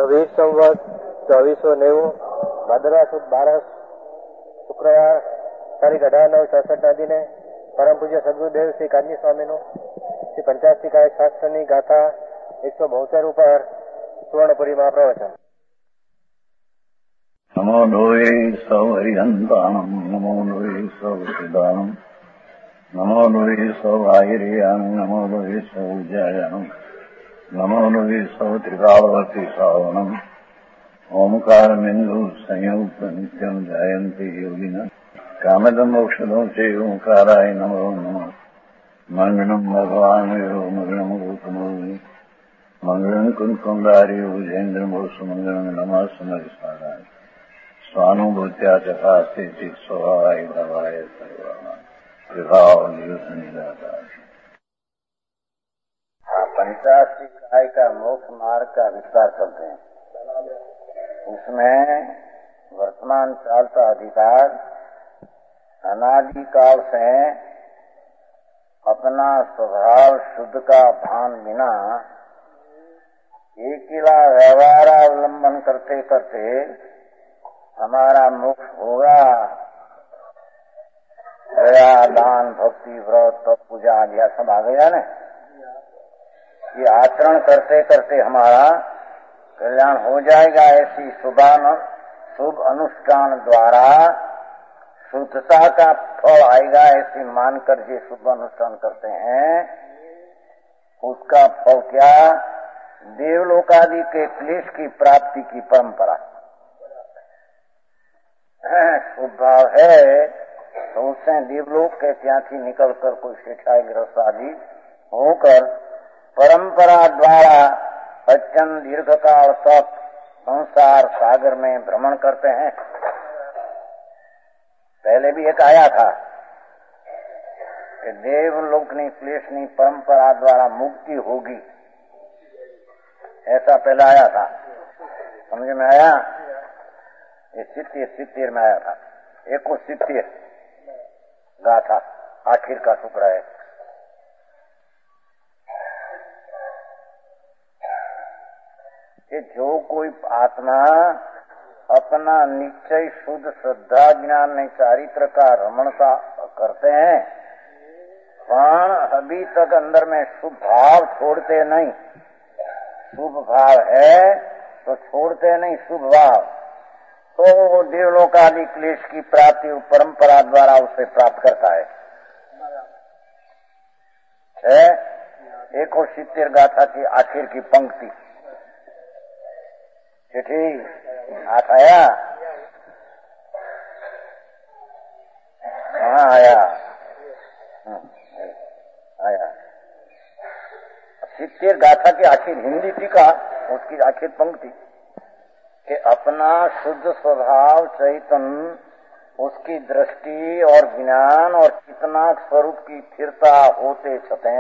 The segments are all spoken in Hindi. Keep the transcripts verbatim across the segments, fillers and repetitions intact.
વીસ સંવત ચોવીસો નેવું ભાદરવા સુદ બારસ શુક્રવાર તારીખ અઢાર નવ ચોસઠ ના દિને પરમ પૂજ્ય સદગુરુદેવ શ્રી કાનજી સ્વામીનું શ્રી પંચાસ્તિકાય શાસ્ત્રની ગાથા એકસો બોતેર ઉપર સુવર્ણપુરીમાં પ્રવચન. નમો લોહે સૌ હરિહંતાણમ નમો લોહે સૌ સિદ્ધાણમ નમો લોહે સૌ આહિર્યાણમ નમો લોહે સૌ જયાણમ નમો લોહે સૌ ત્રિકાળવતી શ્રાવણમ ઓમકાર બિંદુ સંયુક્ત નિત્યમ જયંતિ યોગિના કામદમ મોક્ષદો છે ઓંકારાય નમો નમઃ. મંગળમ ભગવાન વિરો મંગળમ ગૌતમો મંગળમ કુંકુંડાર્યો જૈન્દ્રમો સુમંગળમ નમઃ સમરિસ્વારાય સ્વાનુભૂત્યા ચકાસ્તે સ્વભાવાય ભવાય સર્વા વિભાવ નિયુત निराकार. पंचास्तिकाय का मोक्ष मार्ग का विस्तार करते हैं. उसमें वर्तमान काल का अधिकार अनादिकाल से अपना स्वभाव शुद्ध का भान बिना एकिला व्यवहार अवलंबन करते करते हमारा मोक्ष होगा. दया दान भक्ति व्रत तप पूजा आदि सब आ गया ना. ये आचरण करते करते हमारा कल्याण हो जाएगा. ऐसी शुभान शुभ अनुष्ठान द्वारा शुद्धता का फल आएगा. ऐसी मानकर जो शुभ अनुष्ठान करते हैं उसका फल क्या? देवलोकादि के क्लेश की प्राप्ति की परंपरा. शुभ भाव है तो उससे देवलोक के त्याथी निकल कर कोई शिक्षा गृहस्थ आदि होकर परंपरा द्वारा अत्यंत दीर्घ काल तक संसार सागर में भ्रमण करते हैं. पहले भी एक आया था कि देवलोकनी क्लेशनी परंपरा द्वारा मुक्ति होगी, ऐसा पहले आया था. समझ में आया? ये सित्तीर सित्तीर में आया था. एक को सित्तीर गाथा आखिर का टुकड़ा है. कि जो कोई आत्मा अपना निश्चय शुद्ध श्रद्धा ज्ञान ने चारित्र का रमणता करते हैं पण अभी तक अंदर में शुभ भाव छोड़ते नहीं. शुभ भाव है तो छोड़ते नहीं शुभ भाव, तो देवलोकादि क्लेश की प्राप्ति परंपरा द्वारा उसे प्राप्त करता है. एक और सित्तेर गाथा की आखिर की पंक्ति चिट्ठी हाथ आया, कहाँ आया? आया सित्तेर गाथा की आखिर हिंदी टीका उसकी आखिर पंक्ति कि अपना शुद्ध स्वभाव चैतन्य उसकी दृष्टि और ज्ञान और कितना स्वरूप की स्थिरता होते छते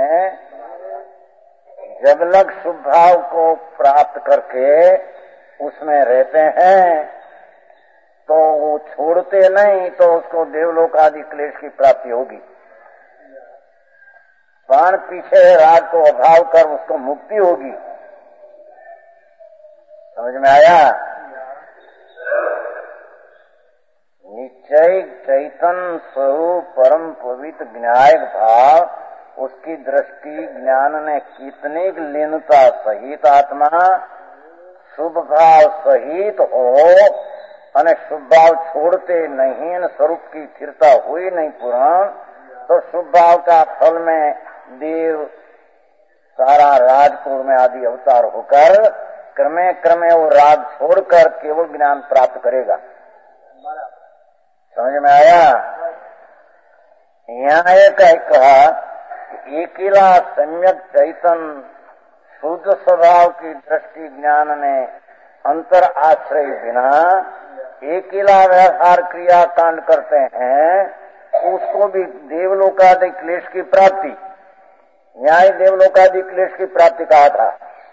जब लग शुभ भाव को प्राप्त करके उसमें रहते हैं तो वो छोड़ते नहीं, तो उसको देवलोक आदि क्लेश की प्राप्ति होगी. प्राण पीछे राग को अभाव कर उसको मुक्ति होगी. समझ में आया? निश्चय चैतन्य स्वरूप परम पवित्र ज्ञायक भाव उसकी दृष्टि ज्ञान ने कितनी लीनता सहित आत्मा शुभ भाव सहित हो અને શુભ ભાવ छोड़ते नहीं, स्वरूप की स्थिरता हुई नहीं पूर्ण, तो शुभ भाव का फल में देव सारा राजकुल में आदि अवतार होकर क्रमे क्रमे वो राग छोड़कर केवल ज्ञान प्राप्त करेगा. समझ में आया? यहाँ एक कहा एकिला सम्यक चैतन्य शुद्ध स्वभाव की दृष्टि ज्ञान ने अंतर आश्रय बिना एकिला व्यवहार क्रिया कांड करते हैं उसको भी देवलोकादि क्लेश की प्राप्ति, न्याय देवलोकादि क्लेश की प्राप्ति कहा था.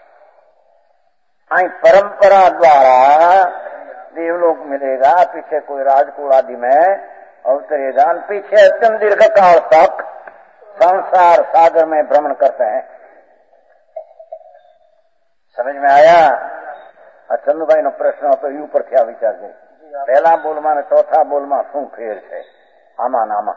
आई परंपरा द्वारा देवलोक मिलेगा, पीछे कोई राजकुल आदि में अवतरेगा, पीछे अत्यंत दीर्घ काल तक संसार सागर में भ्रमण करते हैं. समझ में आया? ચંદુભાઈ નો પ્રશ્ન હતો એ ઉપર થયા વિચાર છે. પહેલા બોલમાં ને ચોથા બોલમાં શું ફેર છે આમાં નામાં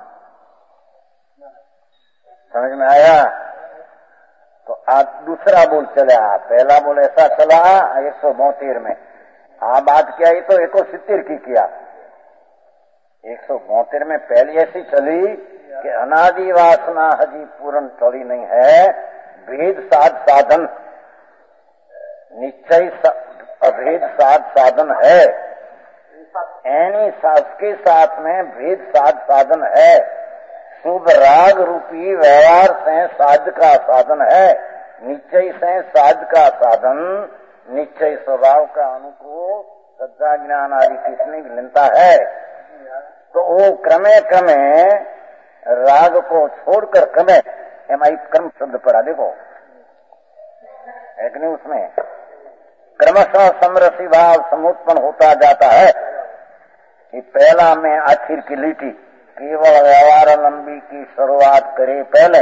समझ में आया? तो आज दूसरा बोल चला. पहला बोल ऐसा चला एक सौ बहत्तर में. आ बात क्या ही तो एक सौ सितर की किया. एक सौ बहत्तर में पहली ऐसी चली कि अनादि वासना हजी पूर्ण चली नहीं है. भेद साध साधन निश्चय अभेद साध साधन है. एनी सास के साथ में भेद साध साधन है. शुभ राग रूपी व्यवहार से साध का साधन है. निश्चय से साध का साधन निश्चय स्वभाव का अनुकूल श्रद्धा ज्ञान आदि किसने मिलता है. तो वो क्रमे क्रमे राग को छोड़कर क्रमे एम कर्म शब्द पड़ा देखो एक नहीं उसमें क्रमशः समरसी भाव समुत्पन्न होता जाता है. कि पहला में आखिर की लीटी केवल व्यवहार लंबी की शुरुआत करे पहले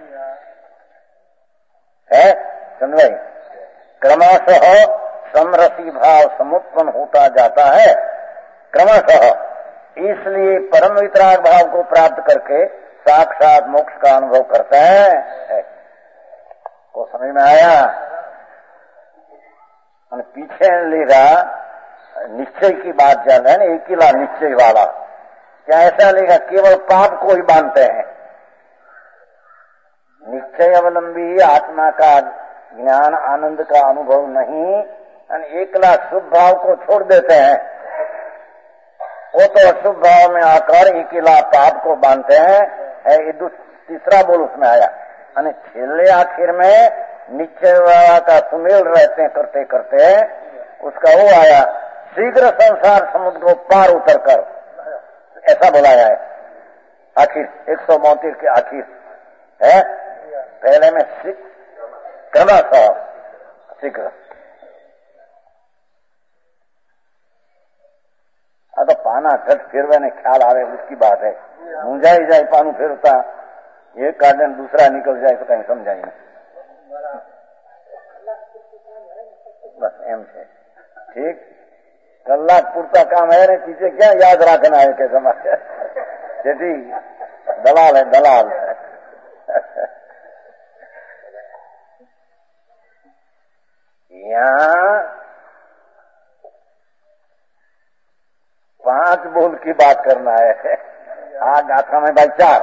है समझ. क्रमशः समरसी भाव समुत्पन्न होता जाता है. क्रमशः इसलिए परम वितराग भाव को प्राप्त करके साक्षात मोक्ष का अनुभव करते हैं. को समझ में आया? पीछे लेगा निश्चय की बात चल है ना. एकिला निश्चय वाला क्या ऐसा लेगा केवल पाप को ही बांधते हैं. निश्चय अवलंबी आत्मा का ज्ञान आनंद का अनुभव नहीं. एकला शुभ भाव को छोड़ देते हैं. वो तो अशुभ भाव में आकर एकिला पाप को बांधते हैं. है ये तीसरा बोल उसमें आया. અને છેલ્લે आखिर में निश्चय वाला का सुमेल रहते करते करते उसका वो आया शीघ्र संसार समुद्र को पार उतर कर ऐसा बुलाया है. आखिर एक सौ बहत्तर के आखिर है. पहले में क्रमशः शीघ्र. आ तो पाना घट फिरवे ने ख्याल आवे उसकी बात है. मुंजाई जाए पानू फिरता एक गार्डन दूसरा निकल जाए तो कहीं समझाई नहीं. बस एम છે ठीक. કલાક પૂરતા કામ है ને पीछे क्या याद रखना है के समाज જેથી दलाल है दलाल यहाँ पांच बोल की बात करना है. आ गाथा में भाई चार.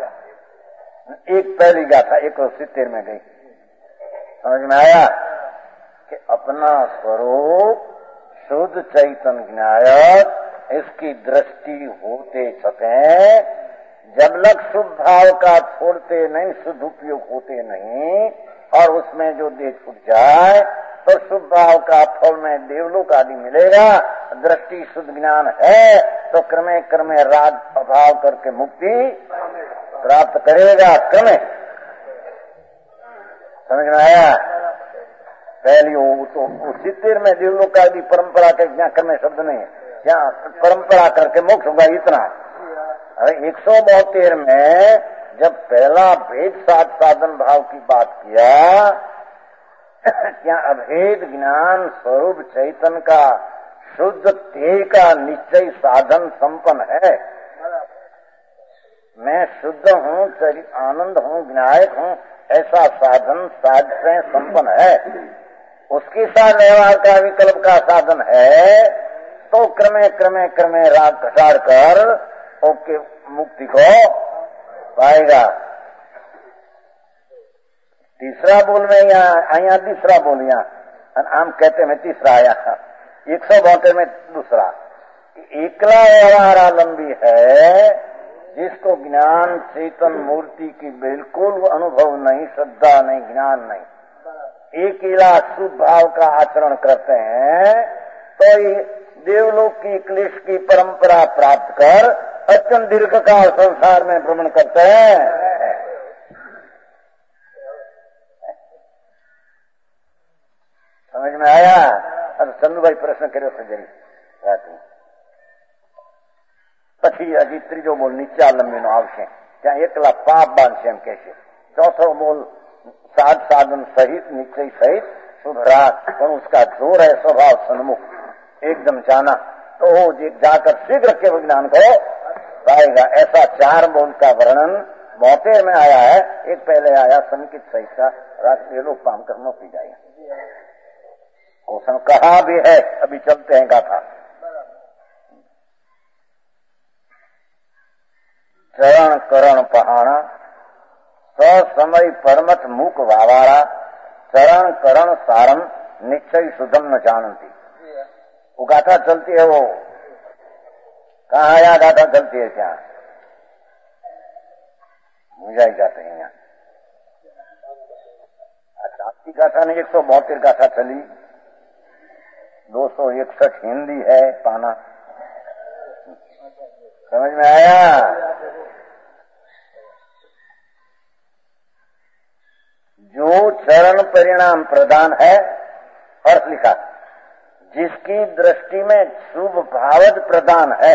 एक पहली गाथा एक सौ सितर में गई. समझ में आया कि अपना स्वरूप शुद्ध चैतन्य ज्ञायक इसकी दृष्टि होते सके जब लग शुभ भाव का छोड़ते नहीं शुद्ध उपयोग होते नहीं और उसमें जो देह छूट जाए तो शुभ भाव का फल में देवलोक आदि मिलेगा. दृष्टि शुद्ध ज्ञान है तो क्रमे क्रमे राग अभाव करके मुक्ति प्राप्त करेगा. क्रमे समझ में आया? पहली वो तो सितर में देवलोक आदि परंपरा के यहाँ क्रमे शब्द नहीं है. यहाँ परंपरा करके मोक्ष होगा इतना. अरे एक सौ बहत्तर में जब पहला भेद साध साधन भाव की बात किया क्या अभेद ज्ञान स्वरूप चैतन्य का शुद्ध तेज का निश्चय साधन संपन्न है. मैं शुद्ध हूँ चरित आनंद हूँ विनायक हूँ ऐसा साधन साध से संपन्न है. उसके साथ व्यवहार का विकल्प का साधन है तो क्रमे क्रमे क्रमे राग घटाड़ कर ओके मुक्ति को पाएगा. तीसरा बोल में यहाँ यहाँ तीसरा बोल यहाँ आम कहते में तीसरा आया. एक सौ बहत्तर में दूसरा एकला व्यवहारालंबी है जिसको ज्ञान चेतन मूर्ति की बिल्कुल अनुभव नहीं श्रद्धा नहीं ज्ञान नहीं एकिला शुभ भाव का आचरण करते हैं तो ये देवलोक की क्लेश की परंपरा प्राप्त कर अत्यंत दीर्घकाल संसार में भ्रमण करते हैं. समझ में आया? अब चंदू भाई प्रश्न કર્યો છે જરી રાતે. પછી હજી ત્રીજો બોલ નીચા લંબીનો આવશે ત્યાં એકલા પાપ બાંધશે એમ કહેશે. ચોથો બોલ साध साधन सहित निश्चय सहित शुभ रात, पर उसका जोर है स्वभाव सन्मुख, एकदम जाना तो हो जाकर शीघ्र केवल ज्ञान को पाएगा। ऐसा चार बोल का वर्णन मोतेर में आया है। एक पहले आया संकित सहित का, राष्ट्रीय लोक पाम करना पी जाएगा। क्वेश्चन कहा भी है, अभी चलते हैं गाथा। चरण करण पहाड़ा ससमय परमथ मूक वावारा चरण करण सारम निश्चय सुधम न जानती। वो गाथा चलती है, वो कहाँ आया गाथा चलती है क्या? मुझाई जाते हैं यहाँ। शांति गाथा ने एक सौ बहत्तर गाथा चली, दो सौ इकसठ हिंदी है पाना। समझ में आया? जो चरण परिणाम प्रदान है, अर्थ लिखा, जिसकी दृष्टि में शुभ भावद प्रदान है,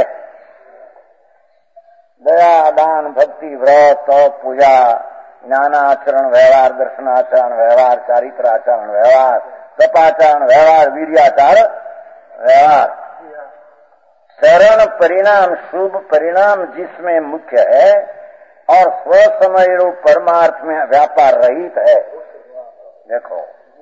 दया दान भक्ति व्रत पूजा ज्ञानाचरण व्यवहार दर्शनाचरण व्यवहार चारित्र आचरण व्यवहार तपाचरण व्यवहार वीर्याचार व्यवहार, चरण परिणाम शुभ परिणाम जिसमें मुख्य है और स्वसमय रूप परमार्थ में व्यापार रहित है। देखो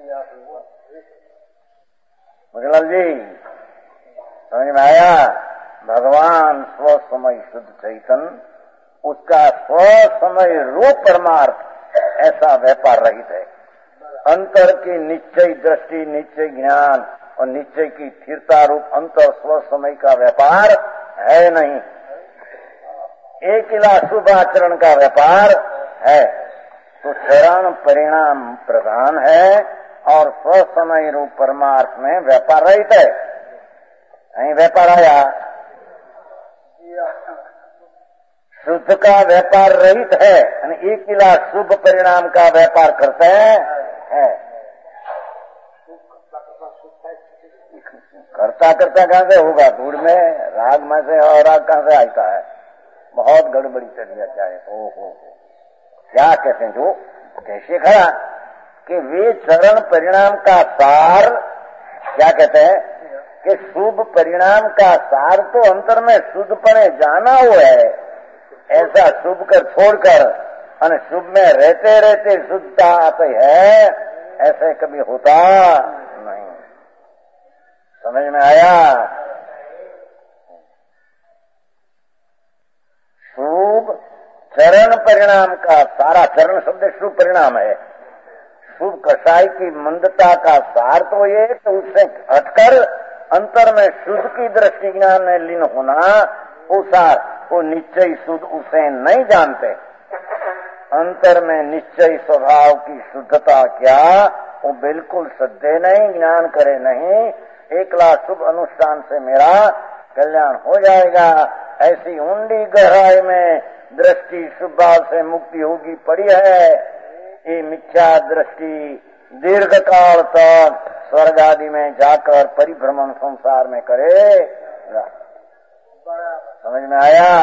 मुजलाल जी, समझ में आया? भगवान स्वसमय शुद्ध चैतन्य, उसका स्वसमय रूप परमार्थ ऐसा व्यापार रहित है। अंतर की निश्चय दृष्टि, निश्चय ज्ञान और निश्चय की स्थिरता रूप अंतर स्वसमय का व्यापार है नहीं। एक इला शुभ आचरण का व्यापार है, तो चरण परिणाम प्रधान है और स्वसमय रूप परमार्थ में व्यापार रहित है। नहीं व्यापार आया, शुद्ध का व्यापार रहित है, एक इला शुभ परिणाम का व्यापार करते हैं है। करता करता कहां से होगा? धूड़ में राग में से और राग कहां से आता है? बहुत गड़बड़ी चली जाता है। ओ हो क्या कहते हैं जो कैसे खड़ा कि वे चरण परिणाम का सार, क्या कहते हैं कि शुभ परिणाम का सार तो अंतर में शुद्धपणे जाना हुआ है। ऐसा शुभ कर छोड़कर अनशुभ में रहते रहते शुद्धता आती है, ऐसे कभी होता नहीं। समझ में आया? शुभ चरण परिणाम का सारा, चरण शब्द शुभ परिणाम है। शुभ कसाई की मंदता का सार तो ये तो उससे हटकर अंतर में शुद्ध की दृष्टि ज्ञान में लीन होना, वो सार वो निश्चय शुद्ध उसे नहीं जानते। अंतर में निश्चय स्वभाव की शुद्धता क्या, वो बिल्कुल सद्य नहीं, ज्ञान करे नहीं। एकला शुभ अनुष्ठान से मेरा कल्याण हो जाएगा, ऐसी ऊंडी गहराई में दृष्टि शुभ भाव से मुक्ति होगी पड़ी है। ये मिथ्या दृष्टि दीर्घ काल तक स्वर्ग आदि में जाकर परिभ्रमण संसार में करे। समझ में आया?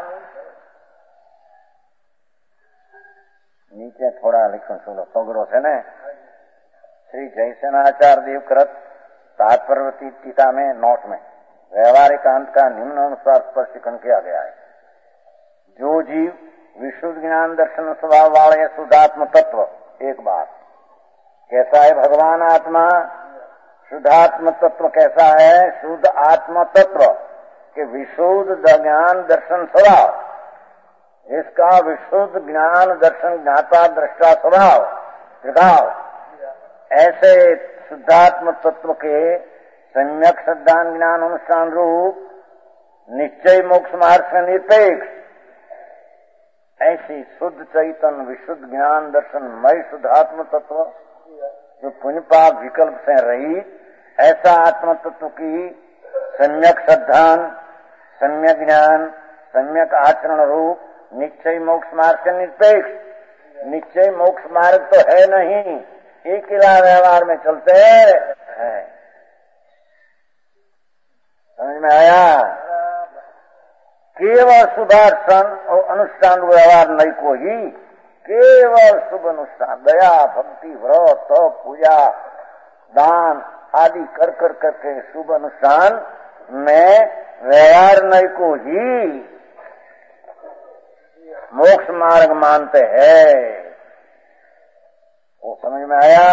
नीचे थोड़ा लिखो सुनो सगड़ो से ने श्री जयसेनाचार्य देव कृत तात्पर्यवती टीका में नोट में व्यवहारिक अंत का निम्न अनुसार स्पष्टीकरण किया गया है। जो जीव विशुद्ध ज्ञान दर्शन स्वभाव वाले शुद्धात्म तत्व, एक बात कैसा है भगवान आत्मा, शुद्धात्म तत्व कैसा है? शुद्ध आत्म तत्व के विशुद्ध ज्ञान दर्शन स्वभाव, इसका विशुद्ध ज्ञान दर्शन ज्ञाता दृष्टा स्वभाव प्रभाव, ऐसे शुद्धात्म तत्व के सम्यक श्रद्धान ज्ञान अनुष्ठान रूप निश्चय मोक्ष मार्ग से निरपेक्ष ऐसी शुद्ध चैतन्य विशुद्ध ज्ञान दर्शन मय शुद्धात्म तत्व जो पुण्य पाप विकल्प से रहित, ऐसा आत्म तत्व की सम्यक श्रद्धान, सम्यक ज्ञान, सम्यक आचरण रूप निश्चय मोक्ष मार्ग से निरपेक्ष। निश्चय मोक्ष मार्ग तो है नहीं, एक इला व्यवहार में चलते हैं। समझ में आया? केवल शुभार्चन और अनुष्ठान व्यवहार नहीं को ही, केवल शुभ अनुष्ठान, दया भक्ति व्रत पूजा दान आदि कर कर करके शुभ अनुष्ठान में व्यवहार नय को ही मोक्ष मार्ग मानते हैं। वो समझ में आया?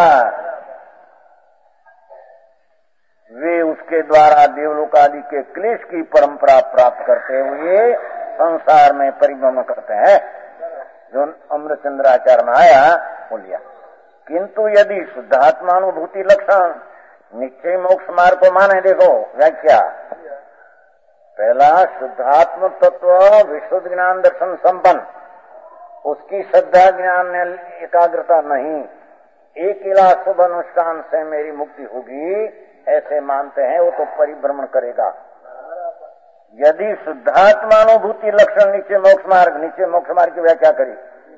वे उसके द्वारा देवलोक आदि के क्लेश की परंपरा प्राप्त करते हुए संसार में परिभ्रमण करते हैं। जो अमृतचंद्राचार्य में आया वो लिया। किंतु यदि शुद्धात्मानुभूति लक्षण निश्चय मोक्ष मार्ग को माने, देखो व्याख्या। पहला, शुद्धात्म तत्व विशुद्ध ज्ञान दर्शन संपन्न, उसकी श्रद्धा ज्ञान में एकाग्रता नहीं, एक इला शुभ अनुष्ठान से मेरी मुक्ति होगी ऐसे मानते हैं, वो तो परिभ्रमण करेगा। यदि शुद्धात्मानुभूति लक्षण नीचे मोक्ष मार्ग, नीचे मोक्ष मार्ग की व्याख्या करी।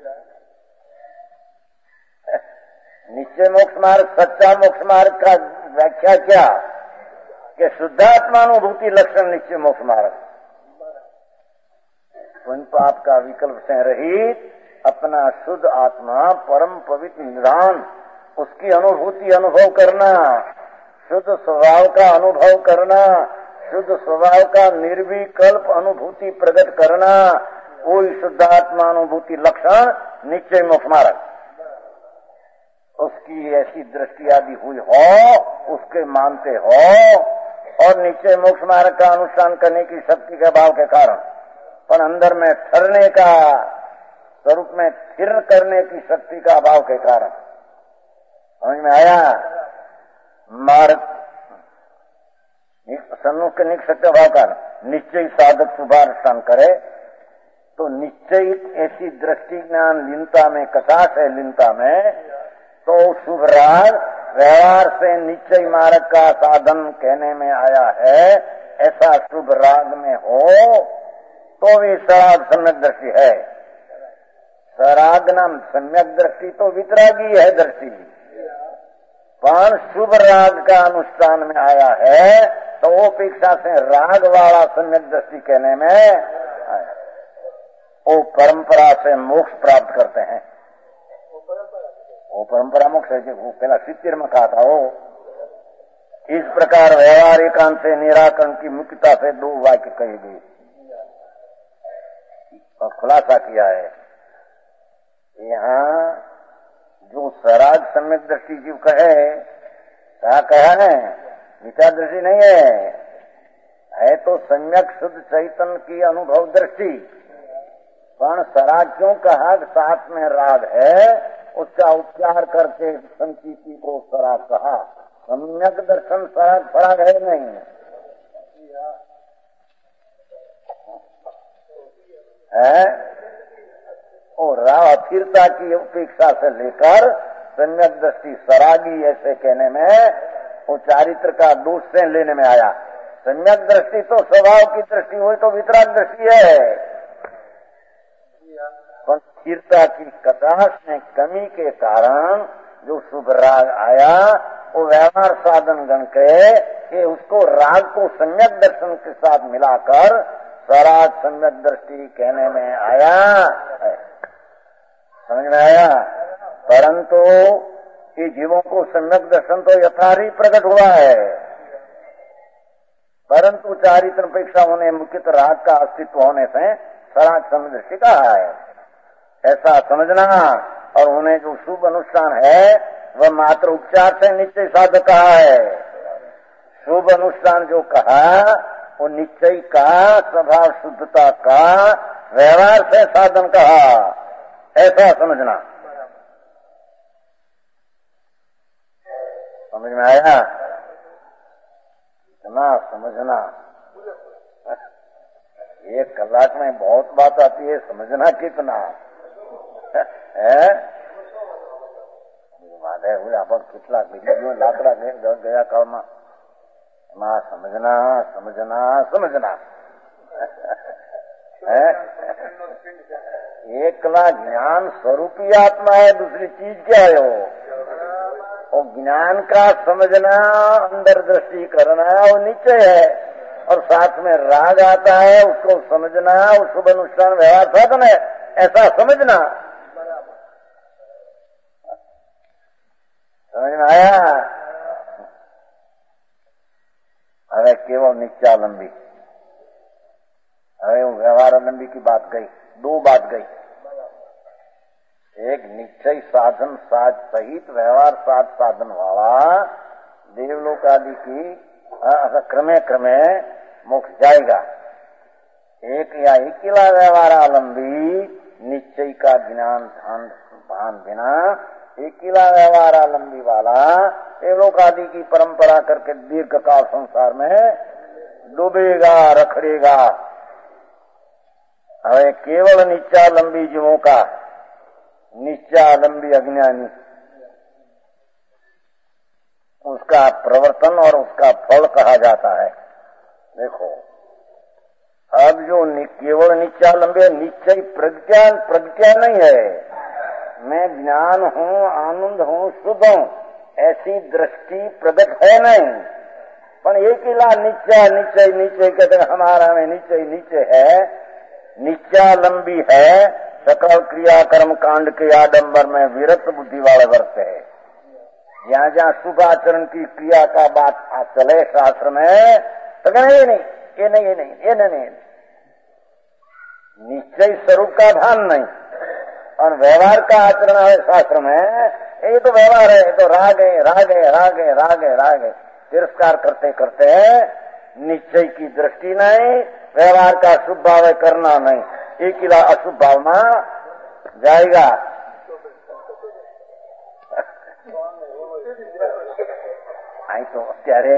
नीचे मोक्ष मार्ग, सच्चा मोक्ष मार्ग का व्याख्या क्या कि शुद्धात्मानुभूति लक्षण नीचे मोक्ष मार्ग। पुण्य पाप का विकल्प से रहित अपना शुद्ध आत्मा परम पवित्र निधान, उसकी अनुभूति अनुभव करना, शुद्ध स्वभाव का अनुभव करना, शुद्ध स्वभाव का निर्विकल्प अनुभूति प्रकट करना, कोई शुद्धात्मानुभूति लक्षण निश्चय मोक्ष मार्ग। उसकी ऐसी दृष्टि आदि हुई हो, उसके मानते हो, और निश्चय मोक्ष मार्ग का अनुष्ठान करने की शक्ति के अभाव के कारण, पर अंदर में ठहरने का, स्वरूप में स्थिर करने की शक्ति का अभाव के कारण। समझ में आया? मार्ग सन्मुख के निक सत्य भाव का निश्चय साधक शुभानुष्ठान करे तो निश्चयित ऐसी दृष्टि ज्ञान लीनता में, कटाक्ष है लीनता में, तो शुभ राग व्यवहार से निश्चय मार्ग का साधन कहने में आया है, ऐसा शुभ राग में हो तो भी सराग सम्यक दृष्टि है। सराग नाम सम्यक दृष्टि तो वितरागी है दृष्टि, पर शुभ राग का अनुष्ठान में आया है तो वो अपेक्षा से राग वाला सम्यक दृष्टि कहने में आया। वो परंपरा से मोक्ष प्राप्त करते हैं। वो परंपरा मोक्ष है। वो पहला सित्तिर में कहा था। वो इस प्रकार व्यवहार एकांत से निराकरण की मुख्यता से दो वाक्य कही गई और खुलासा किया है। यहाँ जो सराग सम्यक दृष्टि जीव कहे, क्या कहा है? विचार दृष्टि नहीं है, है तो सम्यक शुद्ध चैतन्य की अनुभव दृष्टि। पण सराग क्यों कहा? साथ में राग है, उसका उपचार करके संकीर्ति को सराग कहा। सम्यक दर्शन सराग फराग है नहीं है। और अस्थिरता की उपेक्षा से लेकर सम्यक दृष्टि सरागी ऐसे कहने में वो चारित्र का दोष से लेने में आया। सम्यक दृष्टि तो स्वभाव की दृष्टि हुई तो वितराग दृष्टि है, पर स्थिरता की कटाक्ष में कमी के कारण जो शुभ राग आया वो व्यवहार साधन गण के कि उसको राग को सम्यक दर्शन के साथ मिलाकर सराग सम्यक दृष्टि कहने में आया है। समझ में आया? परंतु ये जीवों को सम्यक दर्शन तो यथार्थ प्रकट हुआ है, परंतु चारित्र अपेक्षा होने मुख्यतः राग का अस्तित्व होने से सराग सम्यक दृष्टि कहा है, ऐसा समझना। और उन्हें जो शुभ अनुष्ठान है वह मात्र उपचार से निश्चय साधक कहा है। शुभ अनुष्ठान जो कहा वो निश्चय का, स्वभाव शुद्धता का, व्यवहार से साधन कहा, ऐसा समझना। समझ में आया? इतना समझना। एक कलाक में बहुत बात आती है, समझना कितना है? आपण કેટલા મિલિયનો લાકડા ગયા કાળમાં એમાં સમજના સમજના સમજના है? एकला ज्ञान स्वरूपी आत्मा है, दूसरी चीज क्या है? वो और ज्ञान का समझना, अंदर दृष्टि करना वो निश्चय है, और साथ में राग आता है उसको समझना, उस शुभ अनुष्ठान व्यवहार साधन है, ऐसा समझना। समझ में आया? केवल निश्चयालंबी। अरे व्यवहारालंबी की बात गई, दो बात गई। एक निश्चय साधन साध सहित व्यवहार साध साधन वाला देवलोक आदि की क्रमे क्रमे मोक्ष जाएगा। एक या अकेला व्यवहारालंबी निश्चय का ज्ञान ध्यान भान बिना अकेला व्यवहारालंबी वाला देवलोक आदि की परंपरा करके दीर्घ काल संसार में डूबेगा, रखड़ेगा। अरे केवल निश्चयालंबी जीवों का, निश्चयालंबी अज्ञानी, उसका प्रवर्तन और उसका फल कहा जाता है। देखो अब जो केवल निश्चयालंबी, निश्चय प्रज्ञा प्रज्ञा नहीं है, मैं ज्ञान हूँ, आनंद हूँ, शुद्ध हूँ, ऐसी दृष्टि प्रकट है नहीं। पर एक ही ला निश्चय निश्चय निश्चय कहते हमारा में निश्चय निश्चय है, निश्चयालंबी है, सकल क्रिया कर्म कांड के आडंबर में विरक्त बुद्धि वाले वर्ष है। जहाँ जहाँ शुभ आचरण की क्रिया का बात चले शास्त्र में तो कहना ये नहीं, ये नहीं, ये नहीं, ये नहीं, निश्चय स्वरूप का भान नहीं और व्यवहार का आचरण है शास्त्र में। ये तो व्यवहार है, ये तो राग है, राग है, राग है, राग है, राग है। तिरस्कार करते करते निश्चय की दृष्टि नहीं, व्यवहार का शुभ भाव करना नहीं, एक ही अशुभ भाव में जाएगा। आई तो અત્યારે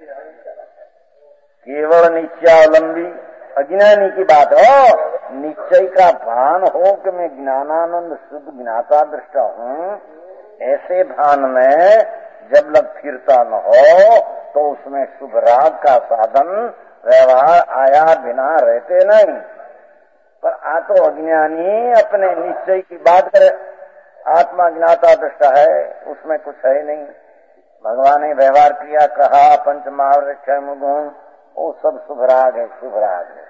केवल निश्चयालंबी अज्ञानी की बात हो, निश्चय का भान हो कि मैं ज्ञानानंद शुद्ध ज्ञाता दृष्टा हूँ, ऐसे भान में जब लग फिरता न हो तो उसमें शुभ राग का साधन व्यवहार आया बिना रहते नहीं। पर आ तो अज्ञानी अपने निश्चय की बात करे, आत्मा ज्ञाता दृष्टा है, उसमें कुछ है नहीं। भगवान ने व्यवहार किया, कहा पंच महावर क्षय गुण, वो सब शुभ राग है, शुभ राग है।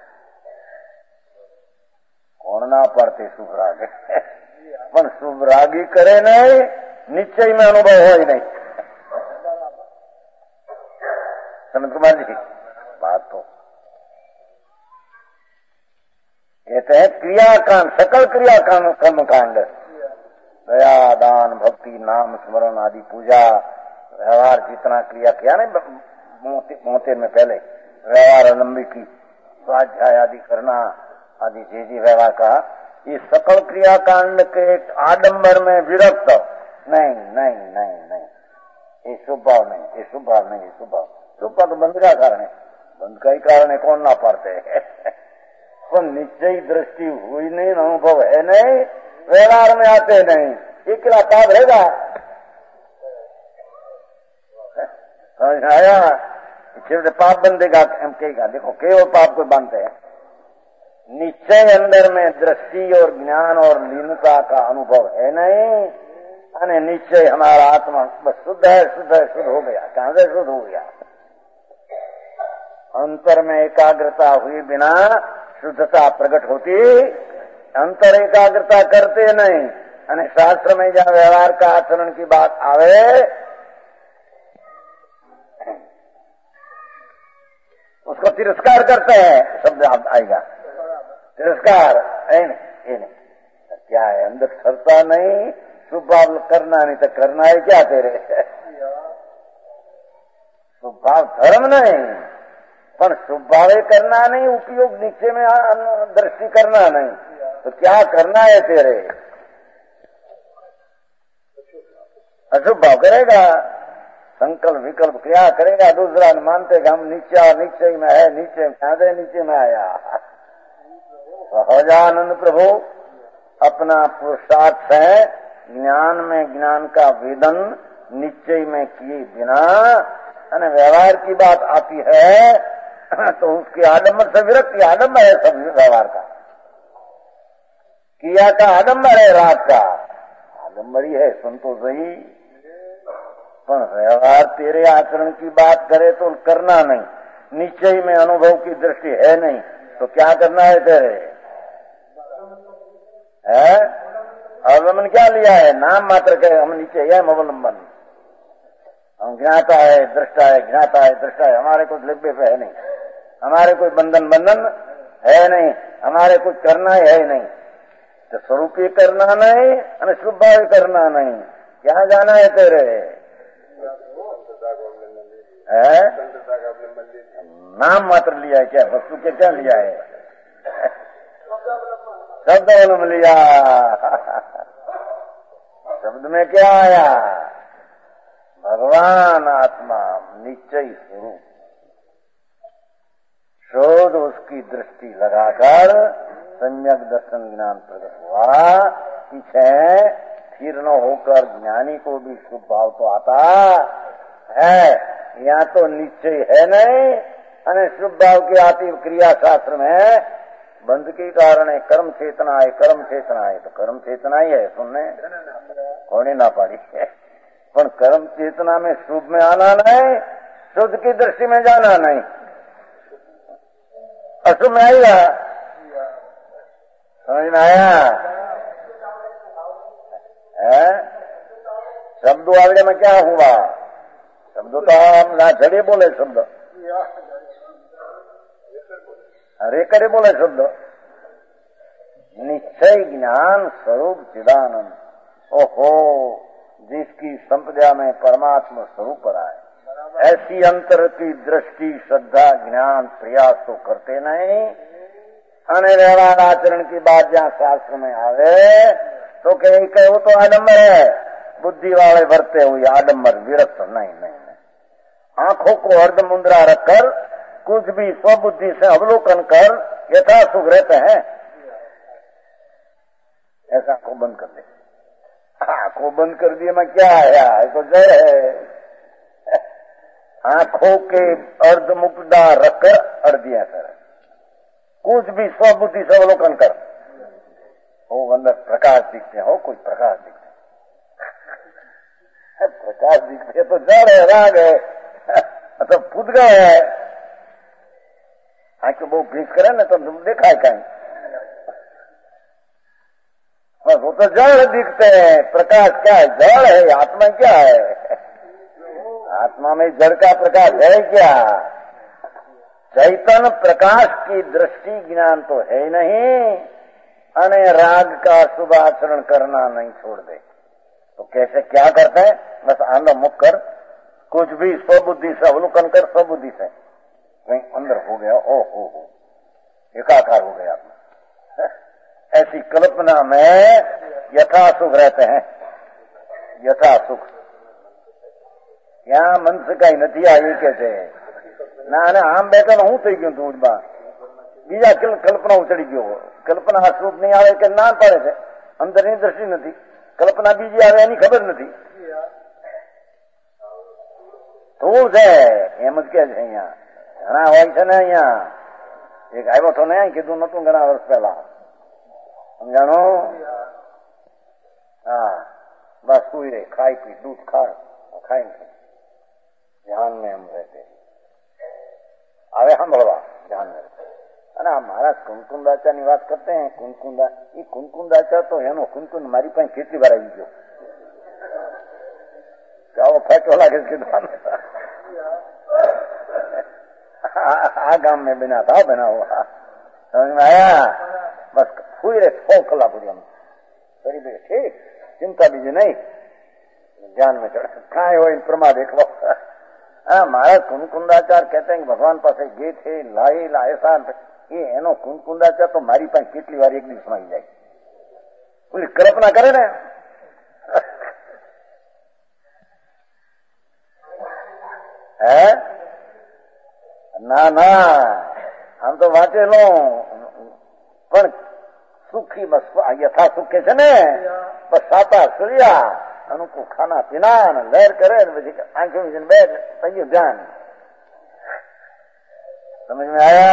कौन ना पढ़ते शुभ राग है, पर शुभ रागी करे नहीं, निश्चय में अनुभव हो ही नहीं। समझ कुमार जी बात तो कहते हैं क्रियाकांड, सकल क्रियाकांड कर्म कांड, दया दान भक्ति नाम स्मरण आदि पूजा व्यवहार जितना क्रिया किया नहीं मोते में पहले व्यवहार आलंबी की स्वाध्याय आदि करना आदि जे जी व्यवहार का, ये सकल क्रियाकांड के आडंबर में विरक्त नहीं नहीं नहीं नहीं, ये शुभ भाव नहीं, ये शुभ भाव नहीं, ये शुभ भाव। शुभ भाव तो बंद का कारण है, बंद का ही कारण है, कौन ना पढ़ते है। तो निश्चय दृष्टि हुई नहीं, अनुभव है नहीं, व्यवहार में आते नहीं, एक किला पाप रहेगा। समझ आया? पाप बंदेगा हम कहेगा, देखो केवल पाप को बांधते हैं, निश्चय अंदर में दृष्टि और ज्ञान और लीनता का अनुभव है नहीं, अने निश्चय हमारा आत्मा बस शुद्ध है, शुद्ध है, शुद्ध हो गया। कहां से शुद्ध हो गया? अंतर में एकाग्रता हुई बिना शुद्धता प्रकट होती, अंतर एकाग्रता करते नहीं। अने शास्त्र में जहाँ व्यवहार का आचरण की बात आवे, उसको तिरस्कार करते हैं, शब्द आएगा तिरस्कार, है नहीं, ये नहीं, क्या है अंदर सरता नहीं, शुभ भाव करना नहीं तो करना है क्या तेरे? शुभ भाव धर्म नहीं, पर शुभ भावे करना नहीं, उपयोग नीचे में दृष्टि करना नहीं, तो क्या करना है तेरे? अशुभ भाव करेगा, संकल्प विकल्प क्या करेगा, दूसरा मानते हम नीचे नीचे में है, नीचे में नीचे में आया। सहजानंद प्रभु अपना पुरुषार्थ है, ज्ञान में ज्ञान का वेदन निश्चय में किए बिना, और व्यवहार की बात आती है तो उसके आडम्बर से विरक्ति, आडम्बर है सब व्यवहार का, किया का आडम्बर है, रात का आडम्बरी है, सुन तो सही। पर व्यवहार तेरे आचरण की बात करे तो करना नहीं, निश्चय में अनुभव की दृष्टि है नहीं, तो क्या करना है तेरे? है अवलंबन क्या लिया है? नाम मात्र के हम नीचे है अवलंबन, हम ज्ञाता है दृष्टा है, ज्ञाता है दृष्टा है, हमारे कुछ लिब्बे पे है नहीं। हमारे कोई बंधन बंधन है नहीं, हमारे कुछ करना है नहीं, तो स्वरूप ही करना नहीं और शुभ भाव करना नहीं, क्या जाना है तेरे है? नाम मात्र लिया है क्या, वस्तु के क्या लिया है? शब्द अनुम लिया, शब्द में क्या आया? भगवान आत्मा निश्चय स्वरूप, शोध उसकी दृष्टि लगाकर सम्यक दर्शन ज्ञान प्रकट हुआ। पीछे फिर न होकर ज्ञानी को भी शुभ भाव तो आता है, यहाँ तो निश्चय है नहीं, अने शुभ भाव की आती क्रिया शास्त्र में बंध के कारण है, कर्म चेतना है, कर्म चेतना है, तो कर्म चेतना ही है, सुनने कौन ना पाड़ी है, पर कर्म चेतना में शुभ में आना नहीं, शुद्ध की दृष्टि में जाना नहीं, अशुभ में आएगा, समझ में आया है? शब्द आवड़े में क्या हुआ? शब्द तो हम ना झड़े बोले, शब्द अरे करे बोले शब्द, निश्चय ज्ञान स्वरूप चिदानंद, ओहो जिसकी संपदा में परमात्मा स्वरूप पर आए, ऐसी अंतर की दृष्टि श्रद्धा ज्ञान प्रयास तो करते नहीं, अने व्यवहार आचरण की बात जहाँ शास्त्र में आवे तो कहीं कहे वो तो आडम्बर है, बुद्धि वाले भरते हुए आडम्बर विरक्त नहीं, नहीं नहीं। आंखों को अर्ध मुद्रा रखकर कुछ भी स्वबुद्धि से अवलोकन कर यथा सुख रहते हैं, ऐसा आंखों बंद कर दे, आंखों बंद कर दिए मैं क्या है, तो जय है, आंखों के अर्ध मुद्रा रखकर अर्ध दिया कर, कुछ भी स्वबुद्धि से अवलोकन कर, वो अंदर प्रकाश दिखते हो, कुछ प्रकाश दिखते प्रकाश दिखते तो जड़ है, राग है, तो फुदगा है, आंखें बहुत भीज करे ना तो देखा है कहीं, वो तो जड़ दिखते हैं, प्रकाश क्या है? जड़ है, आत्मा क्या है? आत्मा में जड़ का प्रकाश है क्या? चैतन्य प्रकाश की दृष्टि ज्ञान तो है नहीं, अने राग का शुभ आचरण करना नहीं छोड़ दे, तो कैसे क्या करते हैं? बस आंधा मुख कर, कुछ भी स्वबुद्धि से अवलोकन कर, स्वबुद्धि से कहीं अंदर हो गया, ओ हो हो एकाकार हो गया, ऐसी कल्पना में यथा सुख रहते हैं, यथा सुख यहाँ मन से कहीं नहीं आई कैसे ना ना आम बैठा हूँ थी गयु તું બા બીજા કલ્પના ઉચડી ગયો, કલ્પના સ્વરૂપ નહીં આવે કે ના પડે છે, અંદરની દ્રષ્ટિ નથી, કલ્પના બીજી આવે એની ખબર નથી, ધૂળ છે એમ જ કે છે અહીંયા ઘણા હોય છે ને, અહીંયા એક આવ્યો તો ને કીધું નતું ઘણા વર્ષ પહેલા, સમજાણો? હા બસ સુઈ રહે, ખાઈ પી दूध खा खाई ध्यान में हम रहते आवे हम भरवा ध्यान में अरे महाराज कुंकुंदाचा ની વાત करते हैं, कुंकुंदा ये कुंकुंदाचा तो है नो कुंकुन मारी पास કેટલી વાર આવી ગયો, જાઓ ફેંકો લાગે કે आ गांव में बिना था बना हुआ, समझ में आया? बस हुई रे सौ कला पूरी हम करी भी ठीक, चिंता बीजी नहीं, ज्ञान में चढ़ कहा हो इन प्रमा देख लो। हाँ महाराज कुंकुंदाचार कहते हैं कि भगवान पास गे थे लाई ला ऐसा ये एनो कुंकुंदाचार तो मारी पास કેટલી વાર એક દિવસ માં આવી જાય, पूरी कल्पना करे ना है ना ना हम तो वांचे लो पण सुखी बस यथा सुख के ने बस साता सूर्या अनुकूल खाना पीना लहर करे आंखों में बैठ सही ध्यान, समझ में आया?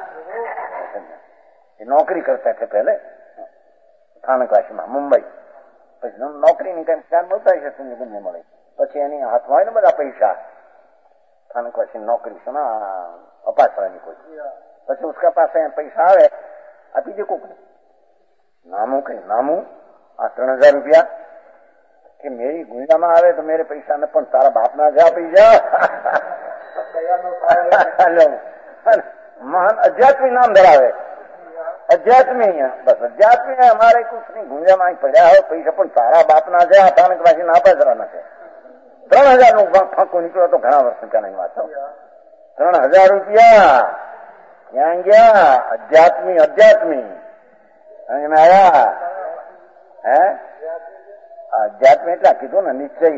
नौकरी करते थे पहले थानकाशी में मुंबई, नौकरी नहीं क्या बोलता है नहीं મળે, પછી એની હાથમાં હોય ને બધા પૈસા, થાનકાशी नौकरी से ना અપાસવાની કોઈ, પછી उसका पास पैसा आवे આપી દે કોક नामू कहीं नामू आ ત્રણ હજાર રૂપિયા कि मेरी गुंजा में आवे तो मेरे पैसा न पण तारा बाप ना जा पी जा महान अध्यात्मी नाम धरावे, अध्यात्मी है बस, अध्यात्मी है हमारे कुछ नहीं गुंजा मांग पड़ा हो पैसा पण तारा बापना છે અચાનક પાછી ના પાજરાના છે ત્રણ હજાર નું ફાંકો નીકળ્યો તો ઘણા વર્ષ નીકળવાની વાત છે. ત્રણ હજાર રૂપિયા ક્યાં ગયા? અધ્યાત્મી અધ્યાત્મી સમજ में आया है? अध्यात्म એટલે કીધું ને નિશ્ચય.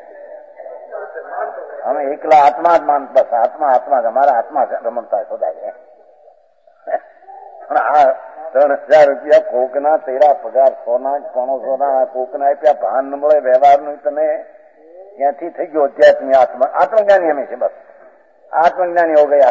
हमें एकला आत्मा ज मान, बस आत्मा आत्मा हमारा आत्मा रमणता है सदा है. ત્રણ હજાર રૂપિયા કોકના તેરા પગાર સોના પોણો સોના કોકના આપ્યા ભાન ન મળે વ્યવહારનું તને ત્યાંથી થઈ ગયો અધ્યાત્મી આત્મા आत्मज्ञानी हमें से बस आत्मज्ञानी हो गया.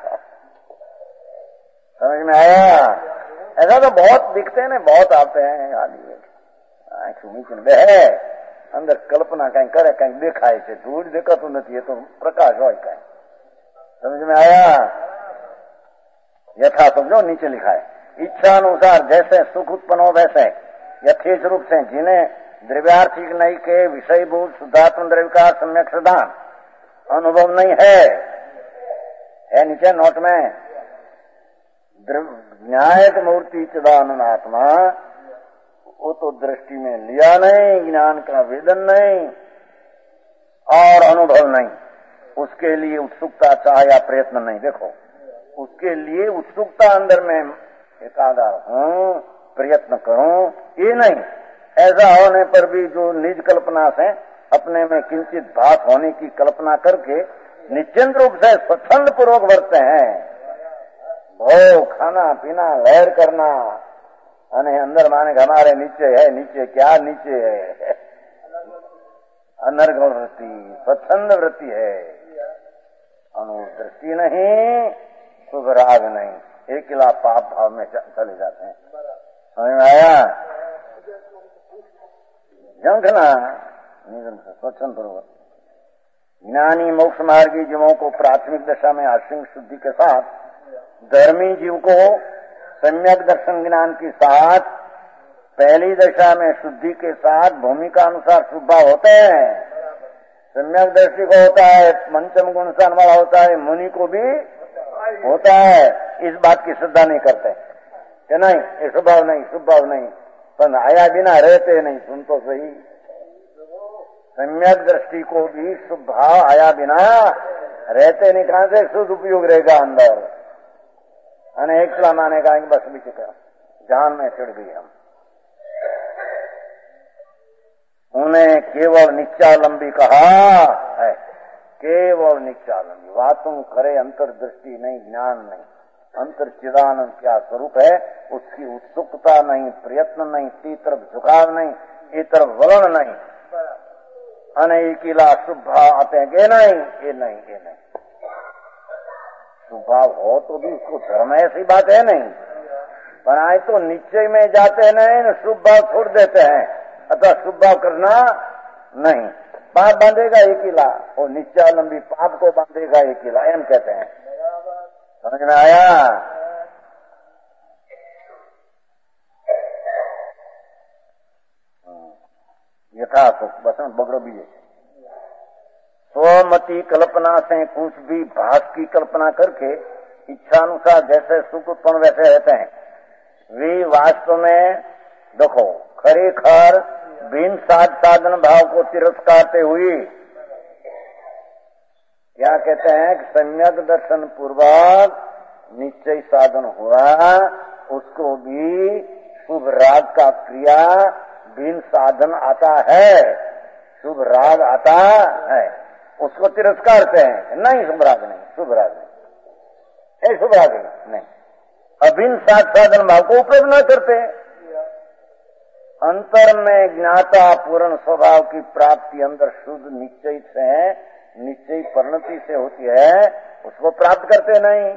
समझ में आया? ऐसा तो बहुत दिखते हैं ना, बहुत आते हैं आंख नीचे है अंदर कल्पना कहीं करे कहीं देखाय છે, दूर દેખાતું નથી, એ તો प्रकाश હોય कहीं. समझ में आया? यथा समझो नीचे लिखा है इच्छा अनुसार जैसे सुख उत्पन्न हो वैसे यथेच रूप से जिन्हें द्रव्यार्थिक नहीं के विषयभूत शुद्धात्म द्रव्य का सम्यक सिद्धांत अनुभव नहीं है, है नीचे नोट में न्यायिक मूर्ति चिदानंद आत्मा वो तो दृष्टि में लिया नहीं, ज्ञान का वेदन नहीं और अनुभव नहीं, उसके लिए उत्सुकता चाह या प्रयत्न नहीं. देखो उसके लिए उत्सुकता अंदर में एकादा हूं प्रयत्न करूं ये नहीं. ऐसा होने पर भी जो निज कल्पना से अपने में किंचित भास होने की कल्पना करके निश्चिंत रूप से स्वच्छंद पूर्वक बरतते हैं. भोग खाना पीना लहर करना अने अंदर माने हमारे नीचे है, नीचे क्या नीचे है, अनर्गल वृत्ति स्वच्छंद वृत्ति है, अनुदृष्टि नहीं शुभ राग नहीं, एक किला पाप भाव में चले जाते हैं. समझ में आया? जंखना स्वच्छंद पूर्वक ज्ञानी मोक्ष मार्गी जीवों को प्राथमिक दशा में आश्रिंग शुद्धि के साथ, धर्मी जीव को सम्यक दर्शन ज्ञान के साथ पहली दशा में शुद्धि के साथ भूमिका अनुसार शुभ भाव होते हैं. सम्यक दृष्टि को होता है, पंचम गुण से वाला होता है, मुनि को भी होता है. इस बात की श्रद्धा नहीं करते कि नहीं ये शुभ भाव नहीं शुभ भाव नहीं, पर आया बिना रहते नहीं. सुन तो सही, सम्यक दृष्टि को भी शुभ भाव आया बिना रहते नहीं. कहां से शुद्ध उपयोग रहेगा अंदर? अने एक सलाह माने का बस भी चुका जान में चढ़ गई हम. उन्हें केवल निश्चालंबी कहा है, केवल निश्चालंबी बातों करे, अंतर्दृष्टि नहीं, ज्ञान नहीं. अंतर चिदानंद क्या स्वरूप है उसकी उत्सुकता नहीं, प्रयत्न नहीं, ती तरफ झुकाव नहीं, ये तरफ वलन नहीं, अनेकीला शुभ भाव आते हैं कि नहीं ये नहीं ये नहीं. शुभ भाव हो तो भी उसको धर्म ऐसी बात है नहीं, पर आए तो निश्चय में जाते नहीं, शुभ भाव छोड़ देते हैं, अतः शुभ भाव करना नहीं. पाप बांधेगा एक किला, और निश्चयालंबी पाप को बांधेगा एक किला, एम कहते हैं. समझ में आया? यथा सुख बसन बगड़ो बीजे स्वमति कल्पना से कुछ भी भास की कल्पना करके इच्छानुसार जैसे सुख उत्पन्न वैसे रहते हैं. वे वास्तव में देखो खरेखर बिन साध साधन भाव को तिरस्कारते हुए क्या कहते हैं कि सम्यक दर्शन पूर्वक निश्चय साधन हुआ, उसको भी शुभ राग का क्रिया बिन साधन आता है, शुभ राग आता है, उसको तिरस्कार से है. नहीं शुभ राग नहीं, शुभ राग नहीं, ए शुभ राग नहीं. अभिन साध साधन भाव को उपयोग न करते. अंतर में ज्ञाता पूर्ण स्वभाव की प्राप्ति अंदर शुद्ध निश्चय से है, निश्चय परिणति से होती है, उसको प्राप्त करते नहीं.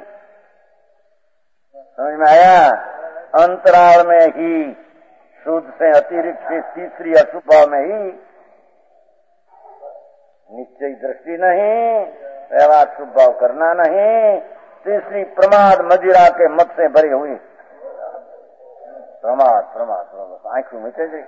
समझ में आया? अंतराल में ही शुद्ध से अतिरिक्त से तीसरी अशुभ भाव में ही निश्चय दृष्टि नहीं, व्यवहार शुभ भाव करना नहीं. तीसरी प्रमाद मदिरा के मत से भरी हुई प्रमाद प्रमाद प्रमाद आंखों में तेजी.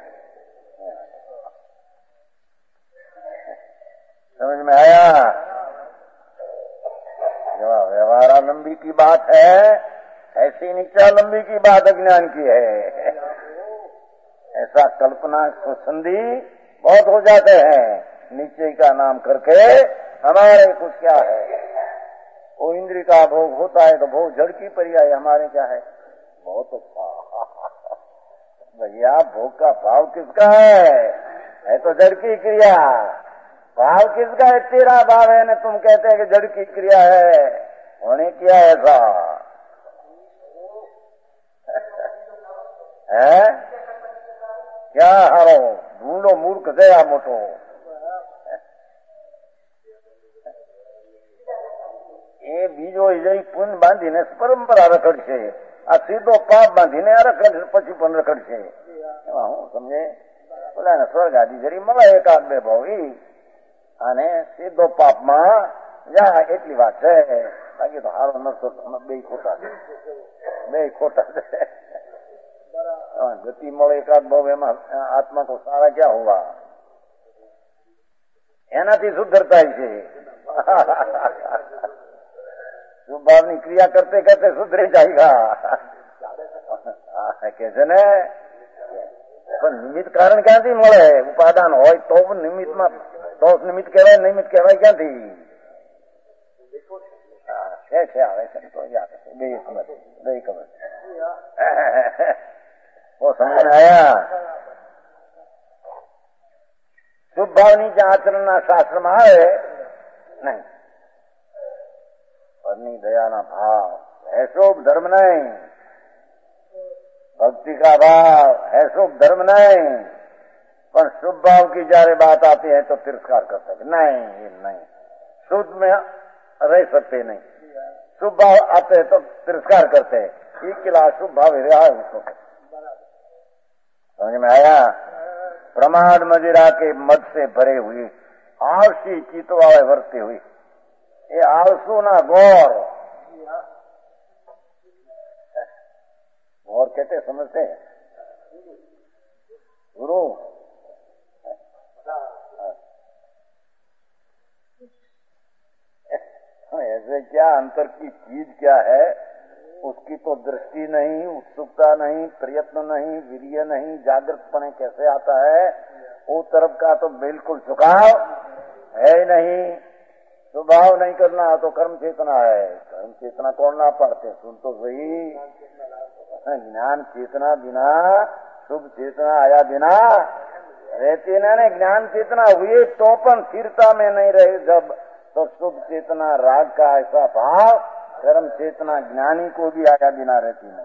समझ में आया? व्यवहारालंबी लंबी की बात है, ऐसी नीचा लंबी की बात अज्ञान की है। ऐसा कल्पना संधि बहुत हो जाते हैं, नीचे का नाम करके हमारे कुछ क्या है। वो इंद्रिय का भोग होता है तो भोग जड़ की पर्याय, हमारे क्या है। बहुत अच्छा भैया, भोग का भाव किसका है? है तो जड़ की क्रिया। भाव किसका है? तेरा भाव है ना। तुम कहते हैं कि जड़ की क्रिया है, होने क्या ऐसा है? क्या हारो ढूंढो मूर्ख दया मोटो। એ બીજો એ પુન બાંધીને પરંપરા રખડશે, આ સીધો પાપ બાંધીને રખડ પછી પણ રખડશે. એમાં હું સમજે બોલા સ્વર્ગ આદિ જરી મળે એકાદ બે ભાવ ઈ અને સીધો પાપમાં જા એટલી વાત છે. બાકી તો હારો નરસો બે ખોટા છે, બે ખોટા છે. ગતિ મળે એકાદ ભાવ, એમાં આત્મા તો સારા ક્યાં હોવા, એનાથી સુધરતા છે. શુભ ભાવની ક્રિયા કરતે કરતે સુધરી જાયગા કે છે ને. પણ નિમિત્ત કારણ ક્યાંથી મળે? ઉપાદાન હોય તો નિમિત્તમાં તો નિમિત્ત કહેવાય, નિમિત્ત કહેવાય ક્યાંથી? છે છે આવે છે તો યાદ છે. બે ખબર બે ખબર वो समझ में आया। शुभ भावनी जो आचरण शास्त्र में आए नहीं, पत्नी दया ना भाव है शुभ धर्म नहीं, भक्ति का भाव है शुभ धर्म नहीं। पर शुभ भाव की जયારે बात आती है तो तिरस्कार करते हैं, नहीं ये नहीं, शुद्ध में रह सकते नहीं। शुभ भाव आते हैं तो तिरस्कार करते हैं, ये किला शुभ भाव रहा है उसको। समझ में आया? प्रमाद मदिरा के मद से भरे हुई आलसी चितवाए वर्ती हुई, ये आलसू ना गौर, गौर कहते समझते हैं गुरु। ऐसे क्या अंतर की चीज क्या है, उसकी तो दृष्टि नहीं, उत्सुकता नहीं, प्रयत्न नहीं, वीर्य नहीं, जागृतपने कैसे आता है? वो तरफ का तो बिल्कुल झुकाव है ही नहीं। स्वभाव नहीं करना तो कर्म चेतना है। कर्म चेतना कौन ना पढ़ते? सुन तो सही, ज्ञान चेतना बिना शुभ चेतना आया बिना रहती ना। ज्ञान चेतना हुई तो पण स्थिरता में नहीं रहे जब, तो शुभ चेतना राग का ऐसा भाव, कर्म चेतना ज्ञानी को भी आया बिना रहती नहीं।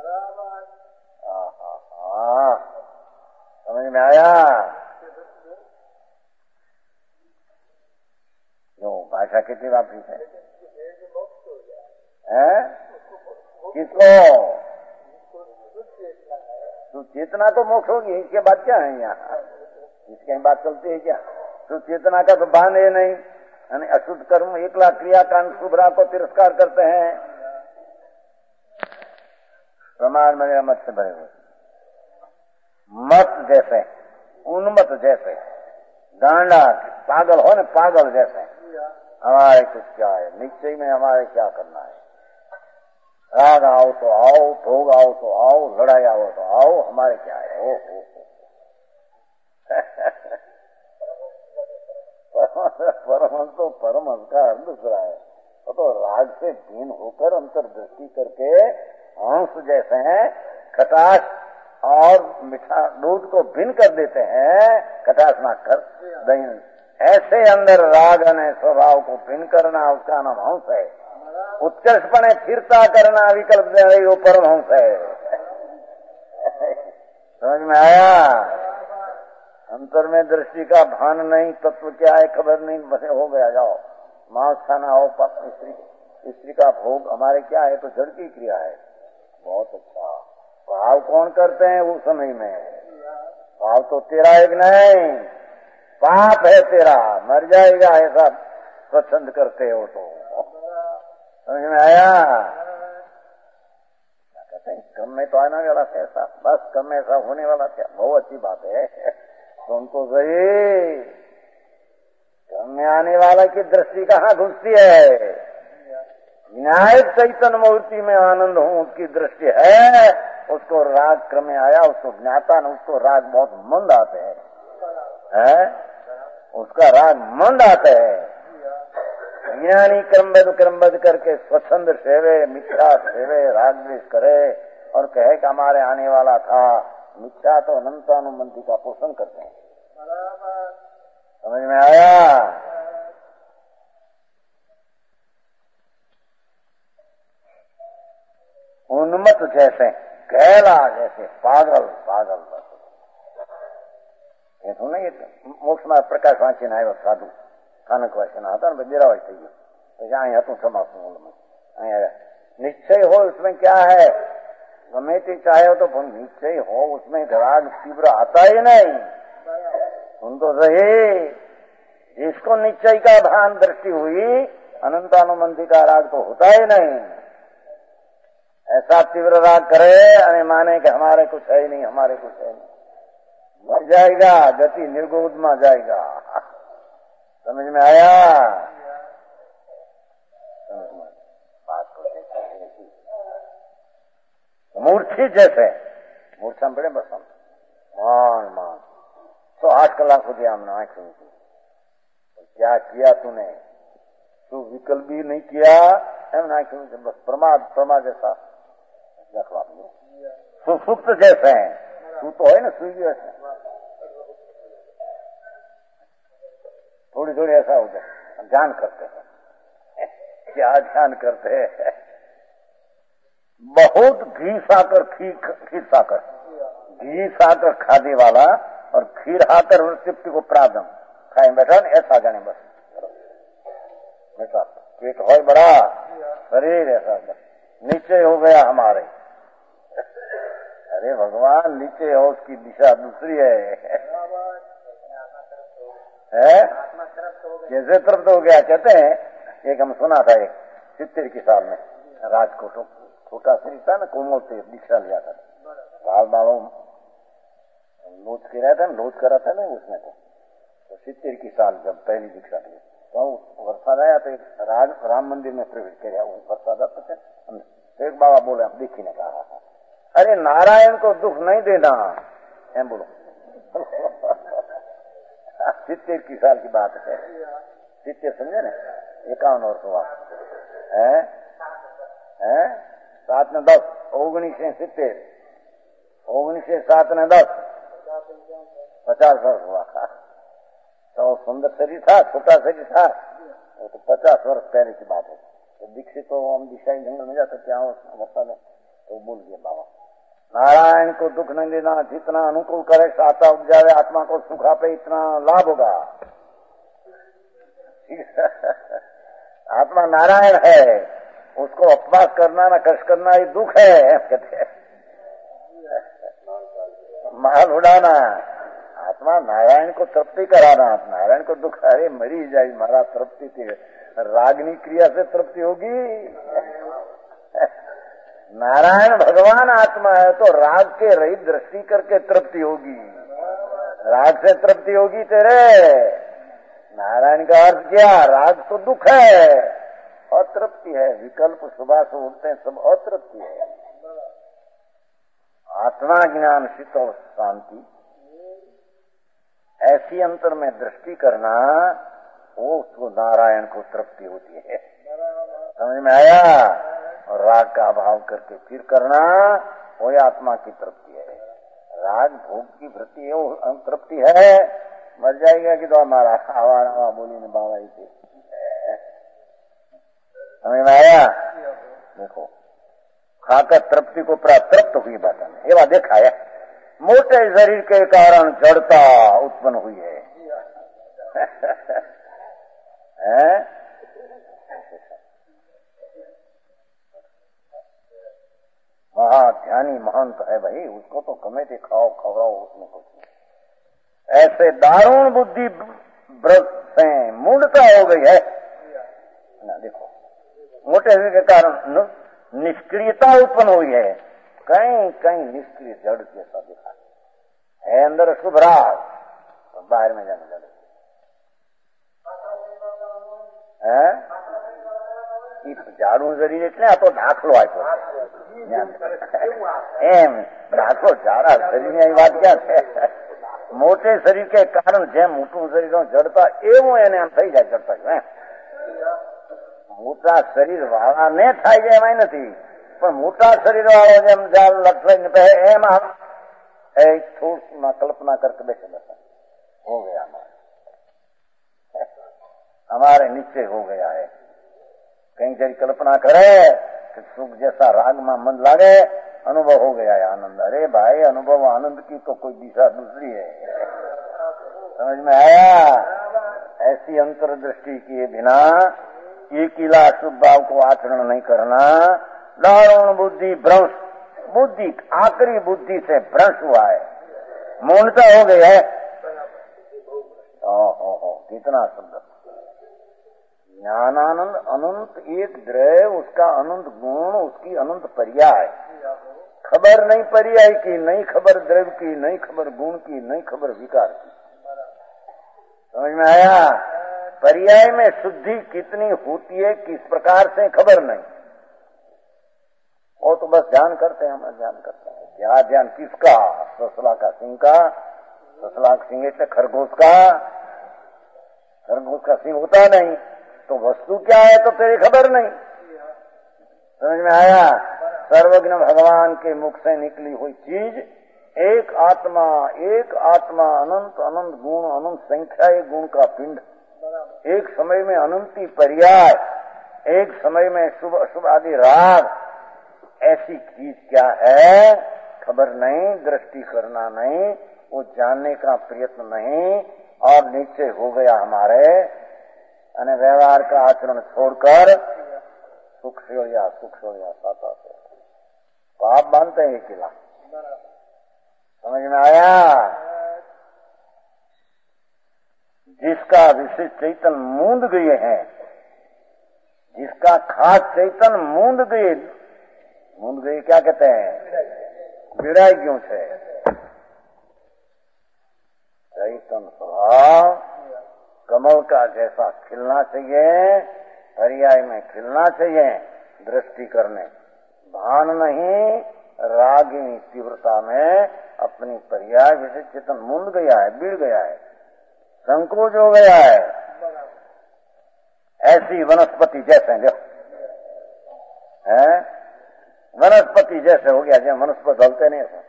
हाँ, समझ में आया? जो भाषा कितनी वापस है, हैं? किसको? तो चेतना तो मोक्ष होगी, इसके बाद क्या है यहाँ? इसके बात चलती है क्या? तो चेतना का तो बांध है नहीं। अशुद्ध कर्म एकला क्रियाकांड शुभ्रा को तिरस्कार करते हैं, प्रमाण में मत से भरे हुए मत जैसे, उन्मत जैसे, गांडा पागल हो न पागल जैसे। हमारे कुछ क्या है, निश्चय में हमारे क्या करना है? राग आओ तो आओ, भोग आओ तो आओ, लड़ाई आओ तो आओ, हमारे क्या है? ओ, ओ, ओ। परमहंस तो परमहंस का अर्थ दूसरा है, वो तो राग से भिन्न होकर अंतर्दृष्टि करके हंस जैसे हैं, खटास और मीठा दूध को भिन्न कर देते हैं, खटास ना कर दही। ऐसे अंदर राग ने स्वभाव को भिन्न करना, उसका नाम हंस है। उत्कर्षपणे स्थिरता करना, विकल्प दे रही वो परमहंस है। समझ में आया? अंतर में दृष्टि का भान नहीं, तत्व क्या है खबर नहीं, बस हो गया। जाओ मांस खाना हो, स्त्री स्त्री का भोग हमारे क्या है? तो जड़ की क्रिया है। बहुत अच्छा। भाव कौन करते हैं उस समय में? भाव तो तेरा एक नहीं, पाप है तेरा, मर जाएगा ऐसा स्वच्छंद करते हो तो। समझ में आया? क्या कहते हैं, कर्म में तो आने वाला था ऐसा, बस कर्म में ऐसा होने वाला क्या? बहुत अच्छी बात है, तुम तो सही। कर्म में आने वाला की दृष्टि कहाँ घुसती है? न्यायिक चैतन्य मूर्ति में आनंद हूँ, उसकी दृष्टि है, उसको राग क्रम में आया, उसको ज्ञाता न, उसको राग बहुत मंद आते हैं, है? उसका राग मंद आते हैं। ज्ञानी क्रमबद्ध क्रमबद्ध करके स्वच्छंद सेवे, मिथ्या सेवे, राग द्वेष करे और कहे कि हमारे आने वाला था, मिथ्या तो अनंतानुमंती का पोषण करते हैं। समझ में आया? उन्मत्त जैसे, गैला जैसे, पागल पागल बस ये तो नहीं, मोक्ष में प्रकाश वांची ना आयो साधु स्थानक वासी ना था बदेरा वासी थी तो यहाँ यहाँ तो समाप्त में निश्चय हो उसमें क्या है, गमेती चाहे हो तो निश्चय हो उसमें राग तीव्र आता ही नहीं। सुन तो सही, जिसको निश्चय का भान दृष्टि हुई, अनंतानुमंती का राग तो होता ही नहीं। ऐसा तीव्र राग करे और माने कि हमारे कुछ है ही नहीं, हमारे कुछ है नहीं, मर जाएगा, गति निर्गोध में जाएगा। समझ में आया? बात को मूर्ति जैसे मूर्छा में पड़े बस हम मान मान तो आठ कलाक हो गया हमने आंख सुनती, क्या किया तूने, तू विकल्प भी नहीं किया, हमने आंख सुनती बस प्रमाद प्रमाद जैसा सुसुप्त जैसे है, तू तो है ना सुई जैसे, थोड़ी थोड़ी ऐसा हो जाए ध्यान करते हैं। क्या ध्यान करते हैं? बहुत घी साकर खीर खीर साकर घी साकर खाने वाला और खीर खाकर तृप्ति को प्राप्त खाए बैठा न, ऐसा जाने बस बेटा पेट हो बड़ा, शरीर ऐसा नीचे हो गया हमारे। अरे भगवान नीचे हो, उसकी दिशा दूसरी है, है? कैसे तृप्त हो गया? कहते हैं, एक हम सुना था, एक सित्तर की साल में राजकोट छोटा शरीर था ना, कोमल से दीक्षा लिया था, बाल बालों लोच के रहा था ना, लोच करा था ना उसमें तो, तो सित्तर की साल जब पहली दीक्षा ली तो वर्षा आया तो एक राज राम मंदिर में प्रवेश किया, वर्षा जाता था तो एक बाबा बोले, दीक्षी ने कहा था, अरे नारायण को दुख नहीं देना है, बोलो सित्तर की साल की बात है, सित्तर समझे ना, इक्यावन वर्ष हुआ है, है? सात ने दस ओगनीस सित्तेर ओगनीस सात ने दस पचास वर्ष हुआ था। तो सुंदर शरीर था, छोटा शरीर था, वो तो पचास वर्ष पहले की बात है। तो दीक्षित तो हम दिशा जंगल में जाते क्या वर्षा में, तो बोल दिया बाबा, नारायण को दुख नहीं देना, जितना अनुकूल करे साता उपजावे, आत्मा को सुखा पे इतना लाभ होगा। आत्मा नारायण है, उसको अपवास करना ना कष्ट करना ये दुख है, कहते हैं माल उड़ाना। आत्मा नारायण को तृप्ति कराना, नारायण को दुख, अरे मरी जाए मारा तृप्ति थी, रागनी क्रिया से तृप्ति होगी। नारायण भगवान आत्मा है तो राग के रहित दृष्टि करके तृप्ति होगी, राग से तृप्ति होगी तेरे। नारायण का अर्थ क्या? राग तो दुख है, अतृप्ति है, विकल्प सुबह से उठते हैं सब अतृप्ति है। आत्मा ज्ञान शीतल शांति, ऐसी अंतर में दृष्टि करना, वो उसको नारायण को तृप्ति होती है। समझ में आया? और राग का अभाव करके फिर करना, वही आत्मा की तृप्ति है। राग भोग की वृत्ति है, वो तृप्ति है, मर जाएगा कि तो हमारा आवाज आवा बोली ने बाबा थी। समझ में आया? देखो खाकर तृप्ति को प्राप्त तृप्त हुई बात है, ये बात देखा है। मोटे शरीर के कारण जड़ता उत्पन्न हुई है, है? महाध्यानी महंत है भाई, उसको तो कमे थे खाओ खवड़ाओ, उसमें कुछ नहीं। ऐसे दारुण बुद्धि व्रत से मूढ़ता हो गई है ना। देखो मोटे शरीर के कारण निष्क्रियता उत्पन्न हुई है, कहीं कहीं निष्क्रिय जड़ जैसा दिखा है, अंदर शुभ राग तो बाहर में जाने लगे, જાડું શરીર એટલે આ તો દાખલો આપ્યો એમ દાખલો જાડા શરીરની વાત ક્યાં છે? મોટે શરીર કે કારણ જેમ મોટું શરીર જડતા એવું એને આમ થઈ જાય જડતા. મોટા શરીર વાળા ને થાય છે એમાં નથી, પણ મોટા શરીર વાળો જેમ જાલ લટલાઈને પહે એમાં થોડમાં કલ્પના કરके बैठे बैठा हो गया हमारे हमारे नीचे हो गया है. कहीं जरी कल्पना करे कि सुख जैसा राग में मन लागे, अनुभव हो गया है आनंद. अरे भाई अनुभव आनंद की तो कोई दिशा दूसरी है. समझ में आया? ऐसी अंतर्दृष्टि किए बिना एकीला शुभ भाव को आचरण नहीं करना. दारुण बुद्धि भ्रंश, बुद्धि आखिरी बुद्धि से भ्रंश हुआ है, मौनता हो गई है. ओहो कितना सुंदर ज्ञानानंद अनंत एक द्रव्य, उसका अनंत गुण, उसकी अनंत पर्याय. खबर नहीं पर्याय की, नहीं खबर द्रव्य की, नहीं खबर गुण की, नहीं खबर विकार की. समझ में आया? पर्याय में शुद्धि कितनी होती है किस प्रकार से खबर नहीं. वो तो बस ध्यान करते हैं, हम ध्यान करते हैं. क्या ध्यान किसका? ससला का सिंह का. ससला का सिंह એટલે खरगोश का. खरगोश का सिंह होता नहीं तो वस्तु क्या है तो तेरी खबर नहीं. समझ में आया? सर्वज्ञ भगवान के मुख से निकली हुई चीज एक आत्मा, एक आत्मा अनंत अनंत गुण, अनंत संख्या गुण का पिंड, एक समय में अनंती पर्याय, एक समय में शुभ अशुभ आदि राग. ऐसी चीज क्या है खबर नहीं, दृष्टि करना नहीं, वो जानने का प्रयत्न नहीं, और नीचे हो गया हमारे અને व्यवहार का आचरण छोड़कर सुख से या सुख से या साता से पाप बांधते हैं किला. समझ में आया? जिसका विशिष्ट चैतन मूंद गए हैं, जिसका खास चैतन मूंद गए, मूंद गए क्या कहते हैं? विराग्यों से. चैतन स्वभाव कमल का जैसा खिलना चाहिए, पर्याय में खिलना चाहिए. दृष्टि करने भान नहीं, रागिनी तीव्रता में अपनी पर्याय विशिष्ट चेतन मूंद गया है, बिड़ गया है, संकोच हो गया है. ऐसी वनस्पति जैसे जो है, वनस्पति जैसे हो गया, जैसे मनुष्य पर ढलते नहीं ऐसा.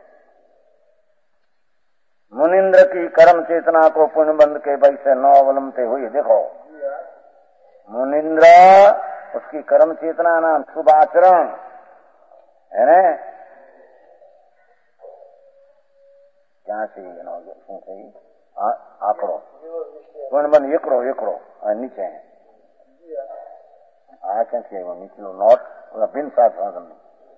मुनिंद्र की कर्म चेतना को पुण्य बंध के भय से न अवलंबते हुए. देखो मुनिंद्र, उसकी कर्म चेतना नाम शुभ आचरण है ना. क्या चाहिए ना શું चाहिए? आंकड़ो पुण्य बंध एकड़ो एकड़ो नीचे है. आ क्या चाहिए? नीचे नोट बिन साथ साधन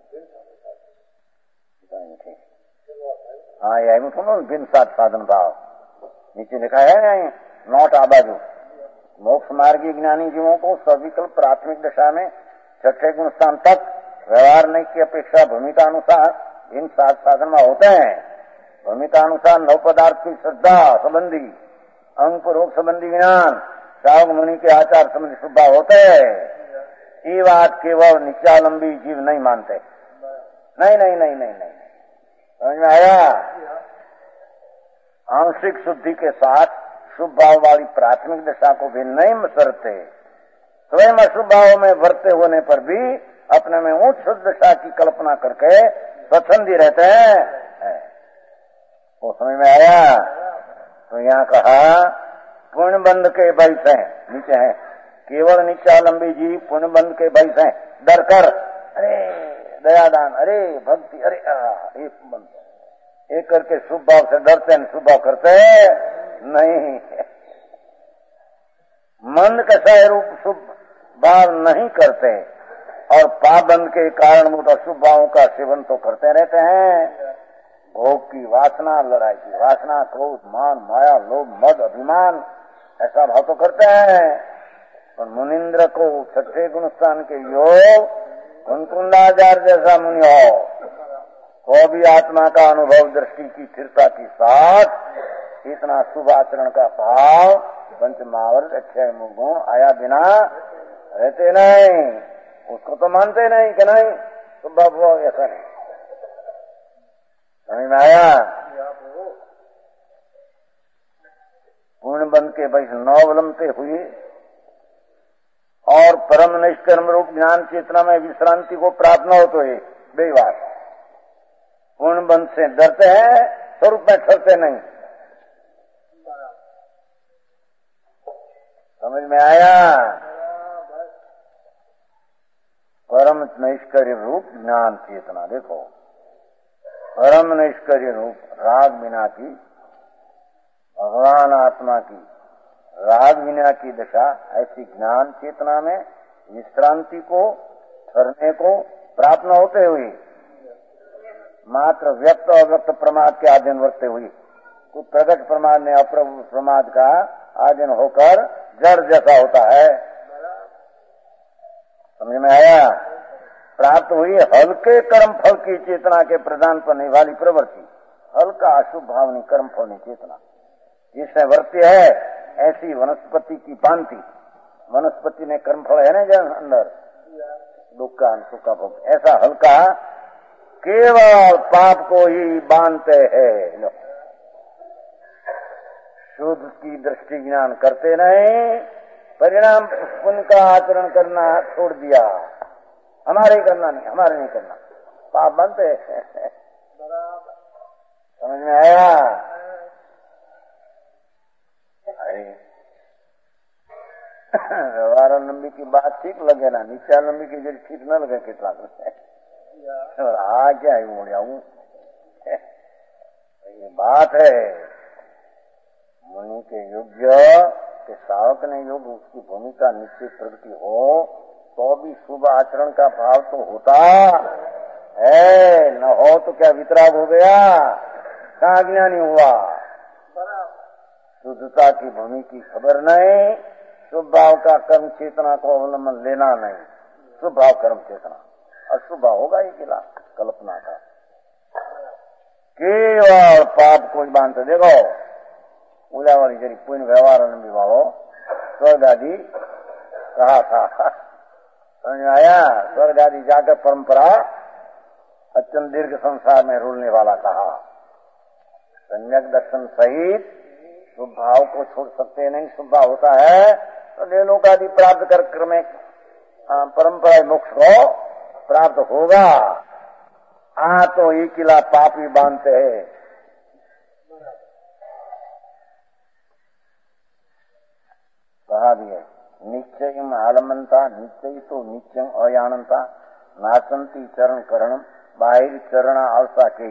हाँ ये मैं सुनो बिन सात साधन भाव नीचे लिखा है नोट आ बाजू. मोक्ष मार्गी ज्ञानी जीवों को सविकल्प प्राथमिक दशा में छठे गुण स्थान तक व्यवहार नहीं की अपेक्षा भूमिकानुसार इन सात साधन में होते हैं. भूमिकानुसार नव पदार्थ की श्रद्धा संबंधी, अंग पूर्वक संबंधी ज्ञान, श्रावक मुनि के आचार संबंधी शुभ होते हैं. ये बात केवल नित्यालंबी जीव नहीं मानते. नहीं नहीं नहीं नहीं नहीं समझ में आया? आंशिक शुद्धि के साथ शुभ भाव वाली प्राथमिक दशा को भी नहीं मसरते. स्वयं अशुभ भाव में वर्ते होने पर भी अपने में उच्च शुद्ध दशा की कल्पना करके स्वच्छंदी रहते हैं. वो समझ में आया? तो यहाँ कहा पुण्य बंध के भय से, नीचे है केवल नित्यालंबी जीव पुण्य बंध के भय से डर कर, अरे दयादान, अरे भक्ति, अरे एक बंद एक करके शुभ भाव से डरते हैं, शुभ भाव करते नहीं. मंद कसाय रूप शुभ भाव नहीं करते और पाबंद के कारण वो अशुभ भावों का सेवन तो करते रहते हैं. भोग की वासना, लड़ाई की वासना, क्रोध, मान, माया, लोभ, मद, अभिमान, ऐसा भाव तो करते हैं. पर मुनिंद्र को छठे गुण स्थान के योग कुंकुंडाचार्य जैसा मुनि हो वो भी आत्मा का अनुभव दृष्टि की स्थिरता के साथ इतना शुभ आचरण का भाव पंच महावर्त अक्षय गुण आया बिना रहते नहीं. उसको तो मानते नहीं कि नहीं तो बाबू ऐसा नहीं। समझ में आया? पूर्ण बंद के वैष्णवलंबते हुए और परम निष्कर्म रूप ज्ञान चेतना में विश्रांति को प्राप्त न हो तो ये बेवार पूर्ण बंद से डरते हैं, स्वरूप में ठहरते नहीं। समझ में आया? परम नैष्कर्य रूप ज्ञान चेतना, देखो परम नैष्कर्य रूप राग बिना की, भगवान आत्मा की राग विना की दशा, ऐसी ज्ञान चेतना में विश्रांति को, ठहरने को प्राप्त न होते हुए मात्र व्यक्त अव्यक्त प्रमाद के अधीन वर्ते हुए, कुछ प्रगट प्रमाद ने अप्रगट प्रमाद का अधीन होकर जड़ जैसा होता है। समझ में आया? प्राप्त हुई हल्के कर्म फल की चेतना के प्रदान करने वाली प्रवृत्ति, हल्का अशुभ भावनी कर्म फल चेतना जिसमें वर्ती है, ऐसी वनस्पति की भांति। वनस्पति में कर्मफल है ना जन अंदर, दुख का सुख का भोग, ऐसा हल्का केवल पाप को ही बांधते हैं। शुद्ध की दृष्टि ज्ञान करते नहीं, परिणाम पुण्य का आचरण करना छोड़ दिया। हमारे करना नहीं, हमारे नहीं करना, पाप बनते हैं। समझ में आया? व्यवहार लंबी की बात ठीक लगे ना, नीचा लंबी की जरी ठीक न लगे कितना और आ क्या हो गया हूँ। ये बात है मुनि के योग्य के सावक ने योग उसकी भूमिका निश्चित प्रगति हो तो भी शुभ आचरण का भाव तो होता है, न हो तो क्या वितराग हो गया, कहाँ ज्ञानी हुआ। शुद्धता की भूमि की खबर नहीं, शुभ भाव का कर्म चेतना को अवलंबन लेना नहीं, शुभ भाव कर्म चेतना, अशुभ भाव होगा ही किला कल्पना का। केवल पाप को बांधते देखो, उला वाली जरी पुण्य व्यवहार विभाव स्वर्ग आदि कहा था, समझ में आया? स्वर्ग आदि जाकर परंपरा अत्यंत दीर्घ संसार में रूलने वाला कहा। सम्यक दर्शन सहित शुभ भाव को छोड़ सकते नहीं, शुभ भाव होता है तो देलोक आदि प्राप्त कर क्रमे परंपरा मोक्ष को प्राप्त होगा। आ तो ये किला पापी बांधते हैं। कहा भी है निश्चय आलमनता, निश्चय तो निश्चय अयानता, नासंती चरण करणम बाहिर चरण आलसा के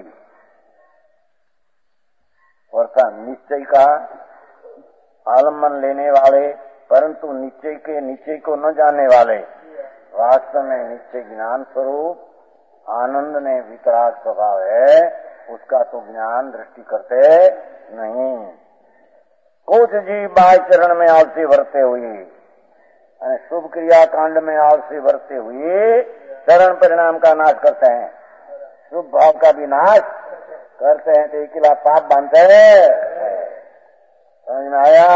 वर्षा निश्चय का आलम्बन लेने वाले परंतु निश्चय के निश्चय को न जानने वाले, वास्तव में निश्चय ज्ञान स्वरूप आनंद में वितराग स्वभाव है, उसका तो ज्ञान दृष्टि करते नहीं। कुछ जीव बाह्य चरण में आलसी वर्ते हुए, शुभ क्रिया कांड में आलसी वर्ते हुए चरण परिणाम का नाश करते हैं, शुभ भाव का भी नाश करते हैं, तो एक किला पाप बांधते हैं। समझ में आया?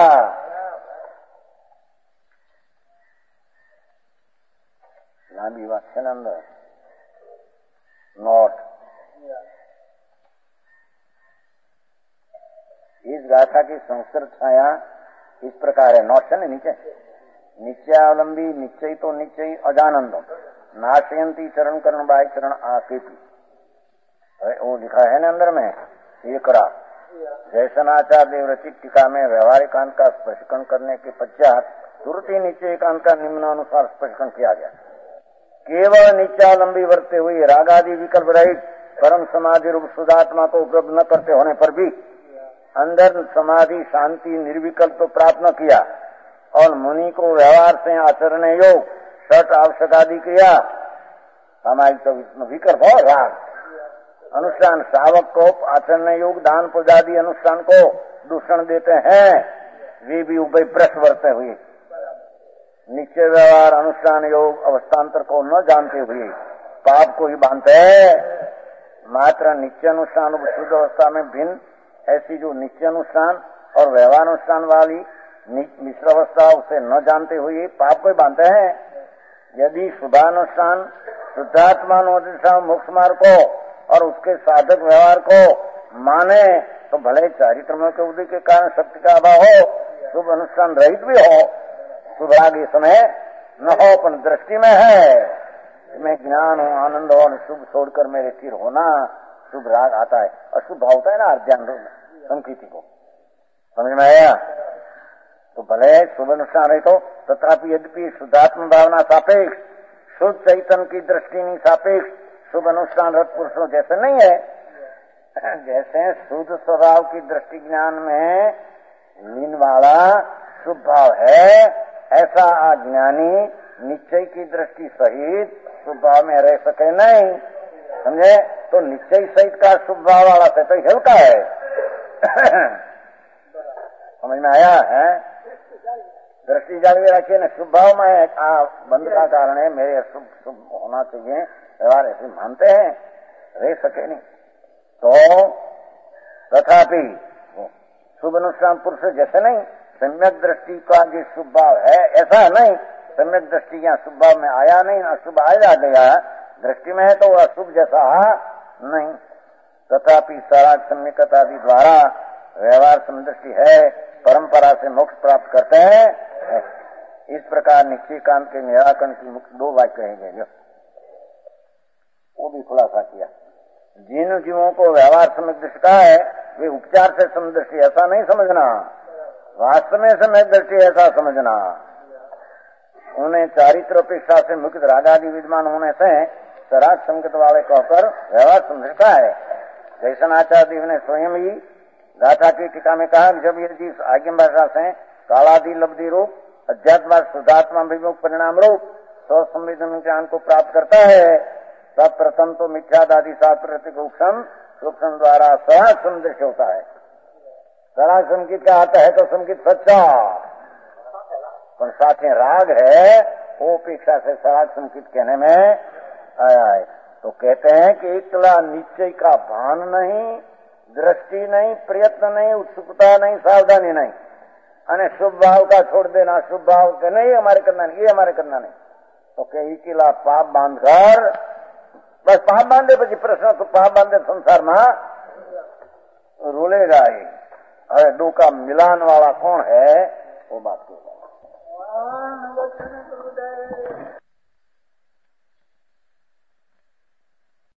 लांबी वाक्य अंदर नोट इस गाथा की संस्कृत छाया इस प्रकार है। नोट है नीचे, निश्चयावलंबी निश्चय तो निश्चय अजानंदम नाशयंती चरण करण बाय चरण आकेपी, वो लिखा है ना अंदर में ये करा। जैसनाचार्य देवरचित टीका में व्यवहारिक अंत का स्पष्टीकरण करने के पश्चात तुरंत ही नीचे एकांत का निम्नानुसार स्पष्टीकरण किया गया। केवल निश्चयावलंबी वर्ते हुए रागादि विकल्प रहित परम समाधि रूप शुद्धात्मा को उपलब्ध न करते होने पर भी अंदर समाधि शांति निर्विकल्प तो प्राप्त न किया और मुनि को व्यवहार से आचरण योग छठ आवश्यक आदि किया, हमारी तो विकल्प हो राग अनुष्ठान सावक को आचरण योग दान पूजादि अनुष्ठान को दूषण देते हैं, वे भी उभय भ्रष्ट वर्ते हुए निश्चय व्यवहार अनुष्ठान योग अवस्थान्तर को न जानते हुए पाप को ही बांधते हैं। मात्र निश्चय अनुष्ठान शुद्ध अवस्था में भिन्न ऐसी जो निश्चय अनुष्ठान और व्यवहार अनुष्ठान वाली मिश्र अवस्था उसे न जानते हुए पाप को ही बांधते हैं। यदि शुभानुष्ठान शुद्धात्मानुष्ठा मोक्ष मार्ग को और उसके साधक व्यवहार को माने तो भले चारित्र के उदय के कारण शक्ति का अभाव हो, शुभ अनुष्ठान रहित भी हो, शुभ राग इस समय न हो, पर दृष्टि में है, मैं ज्ञान हो, आनंद हो, शुभ छोड़कर मेरे स्थिर होना, शुभ राग आता है। अशुभ भाव होता है ना अर्ध्यान संकीर्ति को, समझ में आया? तो भले शुभ अनुष्ठान रहित हो, तथापि यद्यपि शुद्धात्म भावना सापेक्ष, शुद्ध चैतन्य की दृष्टि नहीं सापेक्ष, शुभ अनुष्ठान रथ पुरुषों जैसे नहीं है। जैसे शुद्ध स्वभाव की दृष्टि ज्ञान में लीन वाला शुभ भाव है, ऐसा अज्ञानी निश्चय की दृष्टि सहित शुभ भाव में रह सके नहीं, समझे? तो निश्चय सहित का शुभ भाव वाला से तो हल्का है। समझ में आया है? दृष्टि जागृत रखिए न, शुभ भाव में बंद का कारण है, मेरे अशुभ शुभ होना चाहिए, व्यवहार ऐसे मानते हैं, रह सके नहीं। तो तथापि शुभ अनुष्ठान पुरुष जैसे नहीं, सम्यक दृष्टि का जो शुभ भाव है ऐसा नहीं, सम्यक दृष्टि यहाँ शुभ भाव में आया नहीं, अशुभ आया गया दृष्टि में है तो वह अशुभ जैसा नहीं। तथापि सराग सम्यकता आदि द्वारा व्यवहार समदृष्टि है, परंपरा से मोक्ष प्राप्त करते हैं। इस प्रकार निश्चय कांत के निराकरण की मुख्य दो वाक्य कहेंगे, जो वो भी खुलासा किया। जिन जीवों को व्यवहार समदृष्टि का है वे उपचार से समदृष्टि ऐसा नहीं समझना, वास्तव में समदृष्टि ऐसा समझना। उन्हें चारित्र अपेक्षा से मुक्त रागादि विद्यमान होने से सराग संकेत वाले कहकर व्यवहार समदृष्टि का है। जैसन आचार्य ने स्वयं ही गाथा की टीका में कहा, जब ये जीव आज्ञा भाषा से कालादि लब्धि रूप अध्यात्म शुद्धात्मा विमुख परिणाम रूप स्व संवेदन ज्ञान को प्राप्त करता है, तब प्रथम तो मिथ्यादि सात प्रति उपम सूक्ष्म द्वारा सराग समदृष्टि होता है। सराग संकेत का आता है तो संकेत सच्चा, पर साथ में राग है वो अपेक्षा से सराग संकेत कहने में आया है। तो कहते हैं कि एकला निश्चय का भान नहीं, दृष्टि नहीं, प्रयत्न नहीं, उत्सुकता नहीं, सावधानी नहीं, अने शुभ भाव का छोड़ देना, शुभ भाव के नहीं हमारे करना नहीं, ये हमारे करना नहीं, तो कहीं किला पाप बांधकर बस पाप बांधे પછી प्रश्न तो पाप बांधे संसार में रोलेगा ही। अरे दो का मिलान वाला कौन है वो बात की।